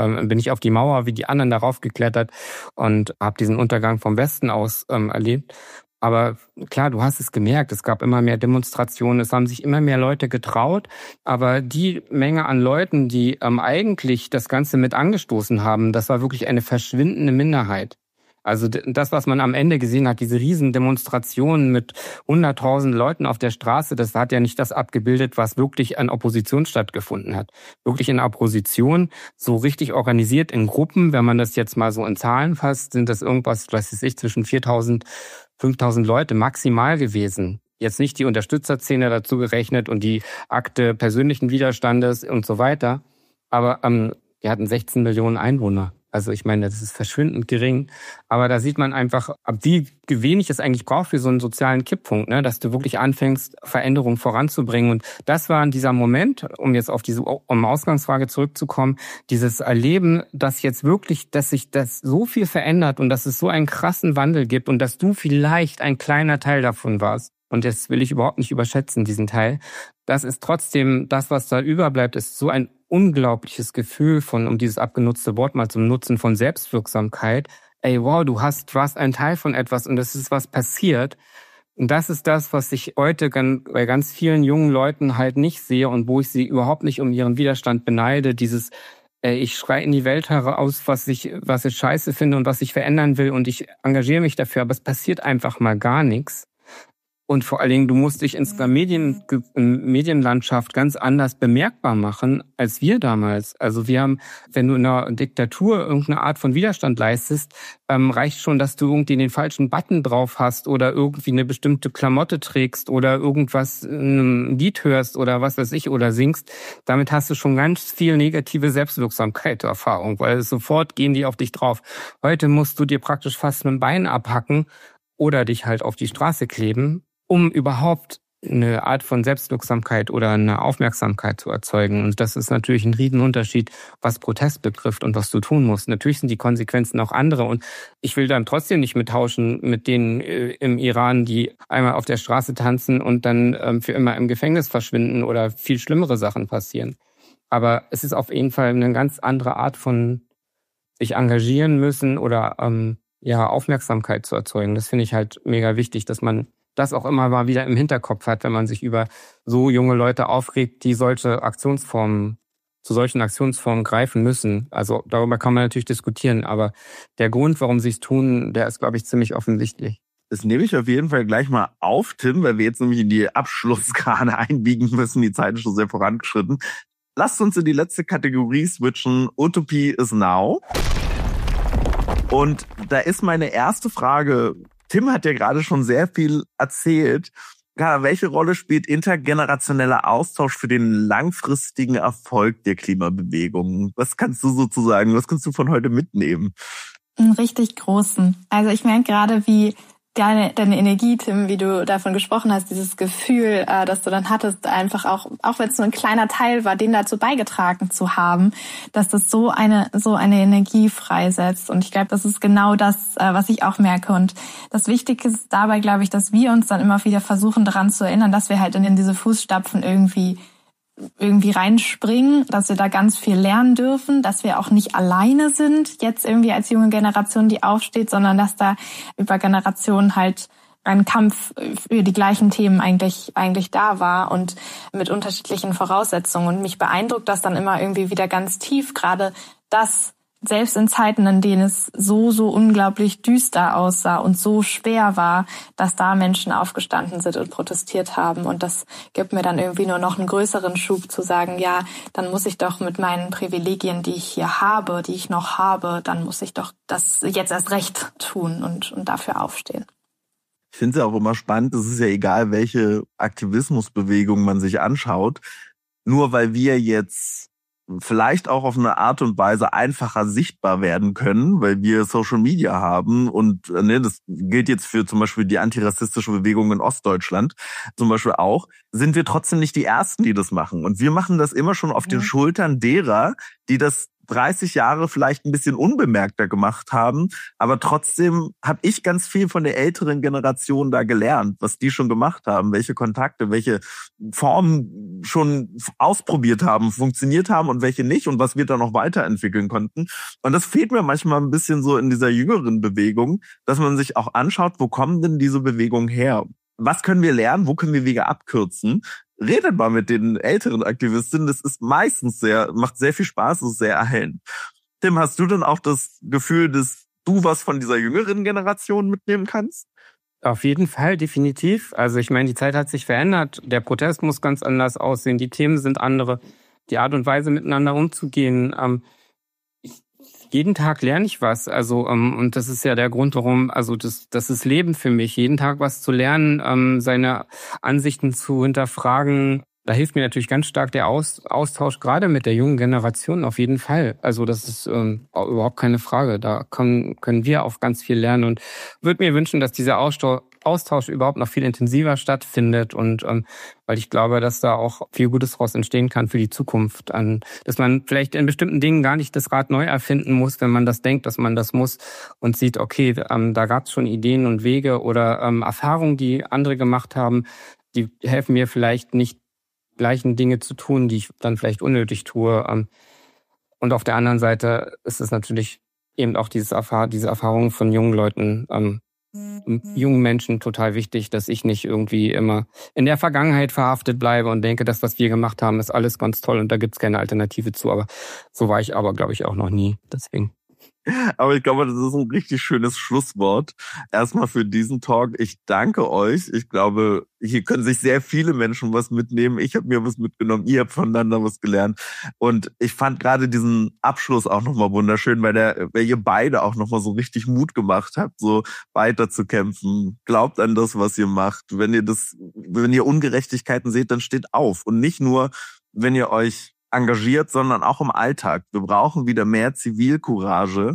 auf die Mauer wie die anderen darauf geklettert und habe diesen Untergang vom Westen aus erlebt. Aber klar, du hast es gemerkt, es gab immer mehr Demonstrationen, es haben sich immer mehr Leute getraut, aber die Menge an Leuten, die eigentlich das Ganze mit angestoßen haben, das war wirklich eine verschwindende Minderheit. Also das, was man am Ende gesehen hat, diese riesen Demonstrationen mit 100.000 Leuten auf der Straße, das hat ja nicht das abgebildet, was wirklich an Opposition stattgefunden hat. Wirklich in Opposition, so richtig organisiert in Gruppen, wenn man das jetzt mal so in Zahlen fasst, sind das irgendwas, zwischen 4.000, 5.000 Leute maximal gewesen. Jetzt nicht die Unterstützerszene dazu gerechnet und die Akte persönlichen Widerstandes und so weiter. Aber wir hatten 16 Millionen Einwohner. Also ich meine, das ist verschwindend gering. Aber da sieht man einfach, wie wenig es eigentlich braucht für so einen sozialen Kipppunkt, ne? Dass du wirklich anfängst, Veränderungen voranzubringen. Und das war in dieser Moment, um jetzt auf diese Ausgangsfrage zurückzukommen, dieses Erleben, dass jetzt wirklich, dass sich das so viel verändert und dass es so einen krassen Wandel gibt und dass du vielleicht ein kleiner Teil davon warst. Und das will ich überhaupt nicht überschätzen, diesen Teil. Das ist trotzdem, das, was da überbleibt, ist so ein unglaubliches Gefühl von, um dieses abgenutzte Wort mal zum Nutzen, von Selbstwirksamkeit. Ey, wow, du warst ein Teil von etwas und es ist was passiert. Und das ist das, was ich heute bei ganz vielen jungen Leuten halt nicht sehe und wo ich sie überhaupt nicht um ihren Widerstand beneide. Dieses, ich schreie in die Welt heraus, was ich scheiße finde und was ich verändern will und ich engagiere mich dafür, aber es passiert einfach mal gar nichts. Und vor allen Dingen, du musst dich in der Medienlandschaft ganz anders bemerkbar machen als wir damals. Also wir haben, wenn du in einer Diktatur irgendeine Art von Widerstand leistest, reicht schon, dass du irgendwie den falschen Button drauf hast oder irgendwie eine bestimmte Klamotte trägst oder irgendwas, ein Lied hörst oder was weiß ich oder singst. Damit hast du schon ganz viel negative Selbstwirksamkeit-Erfahrung, weil sofort gehen die auf dich drauf. Heute musst du dir praktisch fast mit dem Bein abhacken oder dich halt auf die Straße kleben, um überhaupt eine Art von Selbstwirksamkeit oder eine Aufmerksamkeit zu erzeugen. Und das ist natürlich ein Riesenunterschied, was Protest betrifft und was du tun musst. Natürlich sind die Konsequenzen auch andere. Und ich will dann trotzdem nicht mittauschen mit denen im Iran, die einmal auf der Straße tanzen und dann für immer im Gefängnis verschwinden oder viel schlimmere Sachen passieren. Aber es ist auf jeden Fall eine ganz andere Art von sich engagieren müssen oder Aufmerksamkeit zu erzeugen. Das finde ich halt mega wichtig, dass man das auch immer mal wieder im Hinterkopf hat, wenn man sich über so junge Leute aufregt, die zu solchen Aktionsformen greifen müssen. Also darüber kann man natürlich diskutieren, aber der Grund, warum sie es tun, der ist, glaube ich, ziemlich offensichtlich. Das nehme ich auf jeden Fall gleich mal auf, Tim, weil wir jetzt nämlich in die Abschlussgrade einbiegen müssen. Die Zeit ist schon sehr vorangeschritten. Lasst uns in die letzte Kategorie switchen. Utopie is now. Und da ist meine erste Frage, Tim hat ja gerade schon sehr viel erzählt. Welche Rolle spielt intergenerationeller Austausch für den langfristigen Erfolg der Klimabewegung? Was kannst du sozusagen, was kannst du von heute mitnehmen? Einen richtig großen. Also ich merke gerade, wie deine Energie, Tim, wie du davon gesprochen hast, dieses Gefühl, das du dann hattest, einfach auch wenn es nur ein kleiner Teil war, den dazu beigetragen zu haben, dass das so eine Energie freisetzt. Und ich glaube, das ist genau das, was ich auch merke. Und das Wichtige ist dabei, glaube ich, dass wir uns dann immer wieder versuchen, daran zu erinnern, dass wir halt in diese Fußstapfen irgendwie reinspringen, dass wir da ganz viel lernen dürfen, dass wir auch nicht alleine sind, jetzt irgendwie als junge Generation, die aufsteht, sondern dass da über Generationen halt ein Kampf für die gleichen Themen eigentlich da war und mit unterschiedlichen Voraussetzungen. Und mich beeindruckt das dann immer irgendwie wieder ganz tief, gerade das, selbst in Zeiten, in denen es so unglaublich düster aussah und so schwer war, dass da Menschen aufgestanden sind und protestiert haben. Und das gibt mir dann irgendwie nur noch einen größeren Schub zu sagen, ja, dann muss ich doch mit meinen Privilegien, die ich hier habe, die ich noch habe, dann muss ich doch das jetzt erst recht tun und dafür aufstehen. Ich finde es ja auch immer spannend, es ist ja egal, welche Aktivismusbewegung man sich anschaut, nur weil wir jetzt vielleicht auch auf eine Art und Weise einfacher sichtbar werden können, weil wir Social Media haben und das gilt jetzt für zum Beispiel die antirassistische Bewegung in Ostdeutschland zum Beispiel auch, sind wir trotzdem nicht die Ersten, die das machen. Und wir machen das immer schon auf den Schultern derer, die das 30 Jahre vielleicht ein bisschen unbemerkter gemacht haben, aber trotzdem habe ich ganz viel von der älteren Generation da gelernt, was die schon gemacht haben, welche Kontakte, welche Formen schon ausprobiert haben, funktioniert haben und welche nicht und was wir da noch weiterentwickeln konnten. Und das fehlt mir manchmal ein bisschen so in dieser jüngeren Bewegung, dass man sich auch anschaut, wo kommen denn diese Bewegungen her? Was können wir lernen? Wo können wir Wege abkürzen? Redet mal mit den älteren Aktivistinnen. Das ist meistens macht sehr viel Spaß, ist sehr erhellend. Tim, hast du denn auch das Gefühl, dass du was von dieser jüngeren Generation mitnehmen kannst? Auf jeden Fall, definitiv. Also ich meine, die Zeit hat sich verändert. Der Protest muss ganz anders aussehen. Die Themen sind andere. Die Art und Weise, miteinander umzugehen. Jeden Tag lerne ich was. Also und das ist ja der Grund, warum, also das ist Leben für mich. Jeden Tag was zu lernen, seine Ansichten zu hinterfragen. Da hilft mir natürlich ganz stark der Austausch, gerade mit der jungen Generation, auf jeden Fall. Also das ist überhaupt keine Frage. Da können wir auch ganz viel lernen und würde mir wünschen, dass dieser Austausch überhaupt noch viel intensiver stattfindet und weil ich glaube, dass da auch viel Gutes daraus entstehen kann für die Zukunft. Dass man vielleicht in bestimmten Dingen gar nicht das Rad neu erfinden muss, wenn man das denkt, dass man das muss und sieht, okay, da gab es schon Ideen und Wege oder Erfahrungen, die andere gemacht haben, die helfen mir vielleicht nicht, gleichen Dinge zu tun, die ich dann vielleicht unnötig tue. Und auf der anderen Seite ist es natürlich eben auch diese Erfahrung von jungen Leuten, jungen Menschen total wichtig, dass ich nicht irgendwie immer in der Vergangenheit verhaftet bleibe und denke, das, was wir gemacht haben, ist alles ganz toll und da gibt's keine Alternative zu. Aber so war ich aber, glaube ich, auch noch nie. Deswegen. Aber ich glaube, das ist ein richtig schönes Schlusswort. Erstmal für diesen Talk. Ich danke euch. Ich glaube, hier können sich sehr viele Menschen was mitnehmen. Ich habe mir was mitgenommen. Ihr habt voneinander was gelernt. Und ich fand gerade diesen Abschluss auch nochmal wunderschön, weil ihr beide auch nochmal so richtig Mut gemacht habt, so weiterzukämpfen. Glaubt an das, was ihr macht. Wenn ihr Ungerechtigkeiten seht, dann steht auf. Und nicht nur, wenn ihr euch engagiert, sondern auch im Alltag. Wir brauchen wieder mehr Zivilcourage,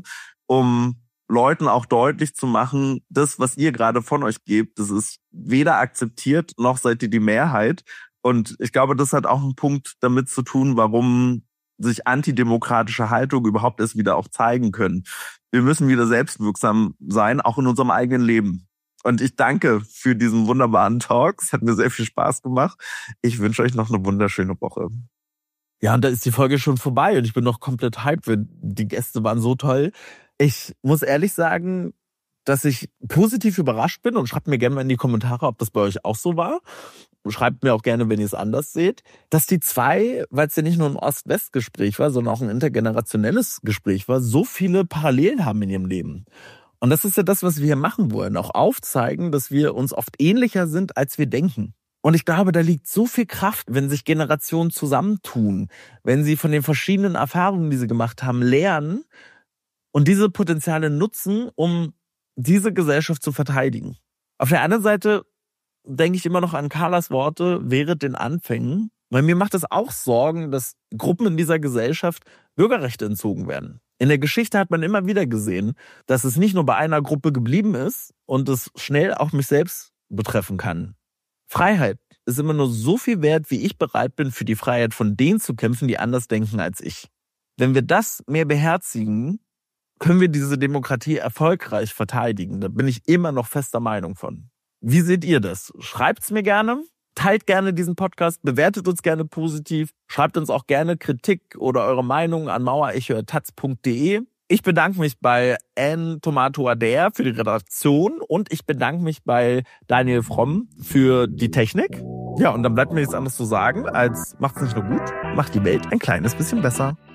um Leuten auch deutlich zu machen, das, was ihr gerade von euch gebt, das ist weder akzeptiert, noch seid ihr die Mehrheit. Und ich glaube, das hat auch einen Punkt damit zu tun, warum sich antidemokratische Haltungen überhaupt erst wieder auch zeigen können. Wir müssen wieder selbstwirksam sein, auch in unserem eigenen Leben. Und ich danke für diesen wunderbaren Talk. Es hat mir sehr viel Spaß gemacht. Ich wünsche euch noch eine wunderschöne Woche. Ja, und da ist die Folge schon vorbei und ich bin noch komplett hyped. Die Gäste waren so toll. Ich muss ehrlich sagen, dass ich positiv überrascht bin und schreibt mir gerne mal in die Kommentare, ob das bei euch auch so war. Schreibt mir auch gerne, wenn ihr es anders seht. Dass die zwei, weil es ja nicht nur ein Ost-West-Gespräch war, sondern auch ein intergenerationelles Gespräch war, so viele Parallelen haben in ihrem Leben. Und das ist ja das, was wir hier machen wollen. Auch aufzeigen, dass wir uns oft ähnlicher sind, als wir denken. Und ich glaube, da liegt so viel Kraft, wenn sich Generationen zusammentun, wenn sie von den verschiedenen Erfahrungen, die sie gemacht haben, lernen und diese Potenziale nutzen, um diese Gesellschaft zu verteidigen. Auf der anderen Seite denke ich immer noch an Carlas Worte während den Anfängen, weil mir macht es auch Sorgen, dass Gruppen in dieser Gesellschaft Bürgerrechte entzogen werden. In der Geschichte hat man immer wieder gesehen, dass es nicht nur bei einer Gruppe geblieben ist und es schnell auch mich selbst betreffen kann. Freiheit ist immer nur so viel wert, wie ich bereit bin, für die Freiheit von denen zu kämpfen, die anders denken als ich. Wenn wir das mehr beherzigen, können wir diese Demokratie erfolgreich verteidigen. Da bin ich immer noch fester Meinung von. Wie seht ihr das? Schreibt's mir gerne, teilt gerne diesen Podcast, bewertet uns gerne positiv, schreibt uns auch gerne Kritik oder eure Meinung an mauerecho@taz.de. Ich bedanke mich bei Anne Tomato-Adair für die Redaktion und ich bedanke mich bei Daniel Fromm für die Technik. Ja, und dann bleibt mir nichts anderes zu sagen, als macht's nicht nur gut, macht die Welt ein kleines bisschen besser.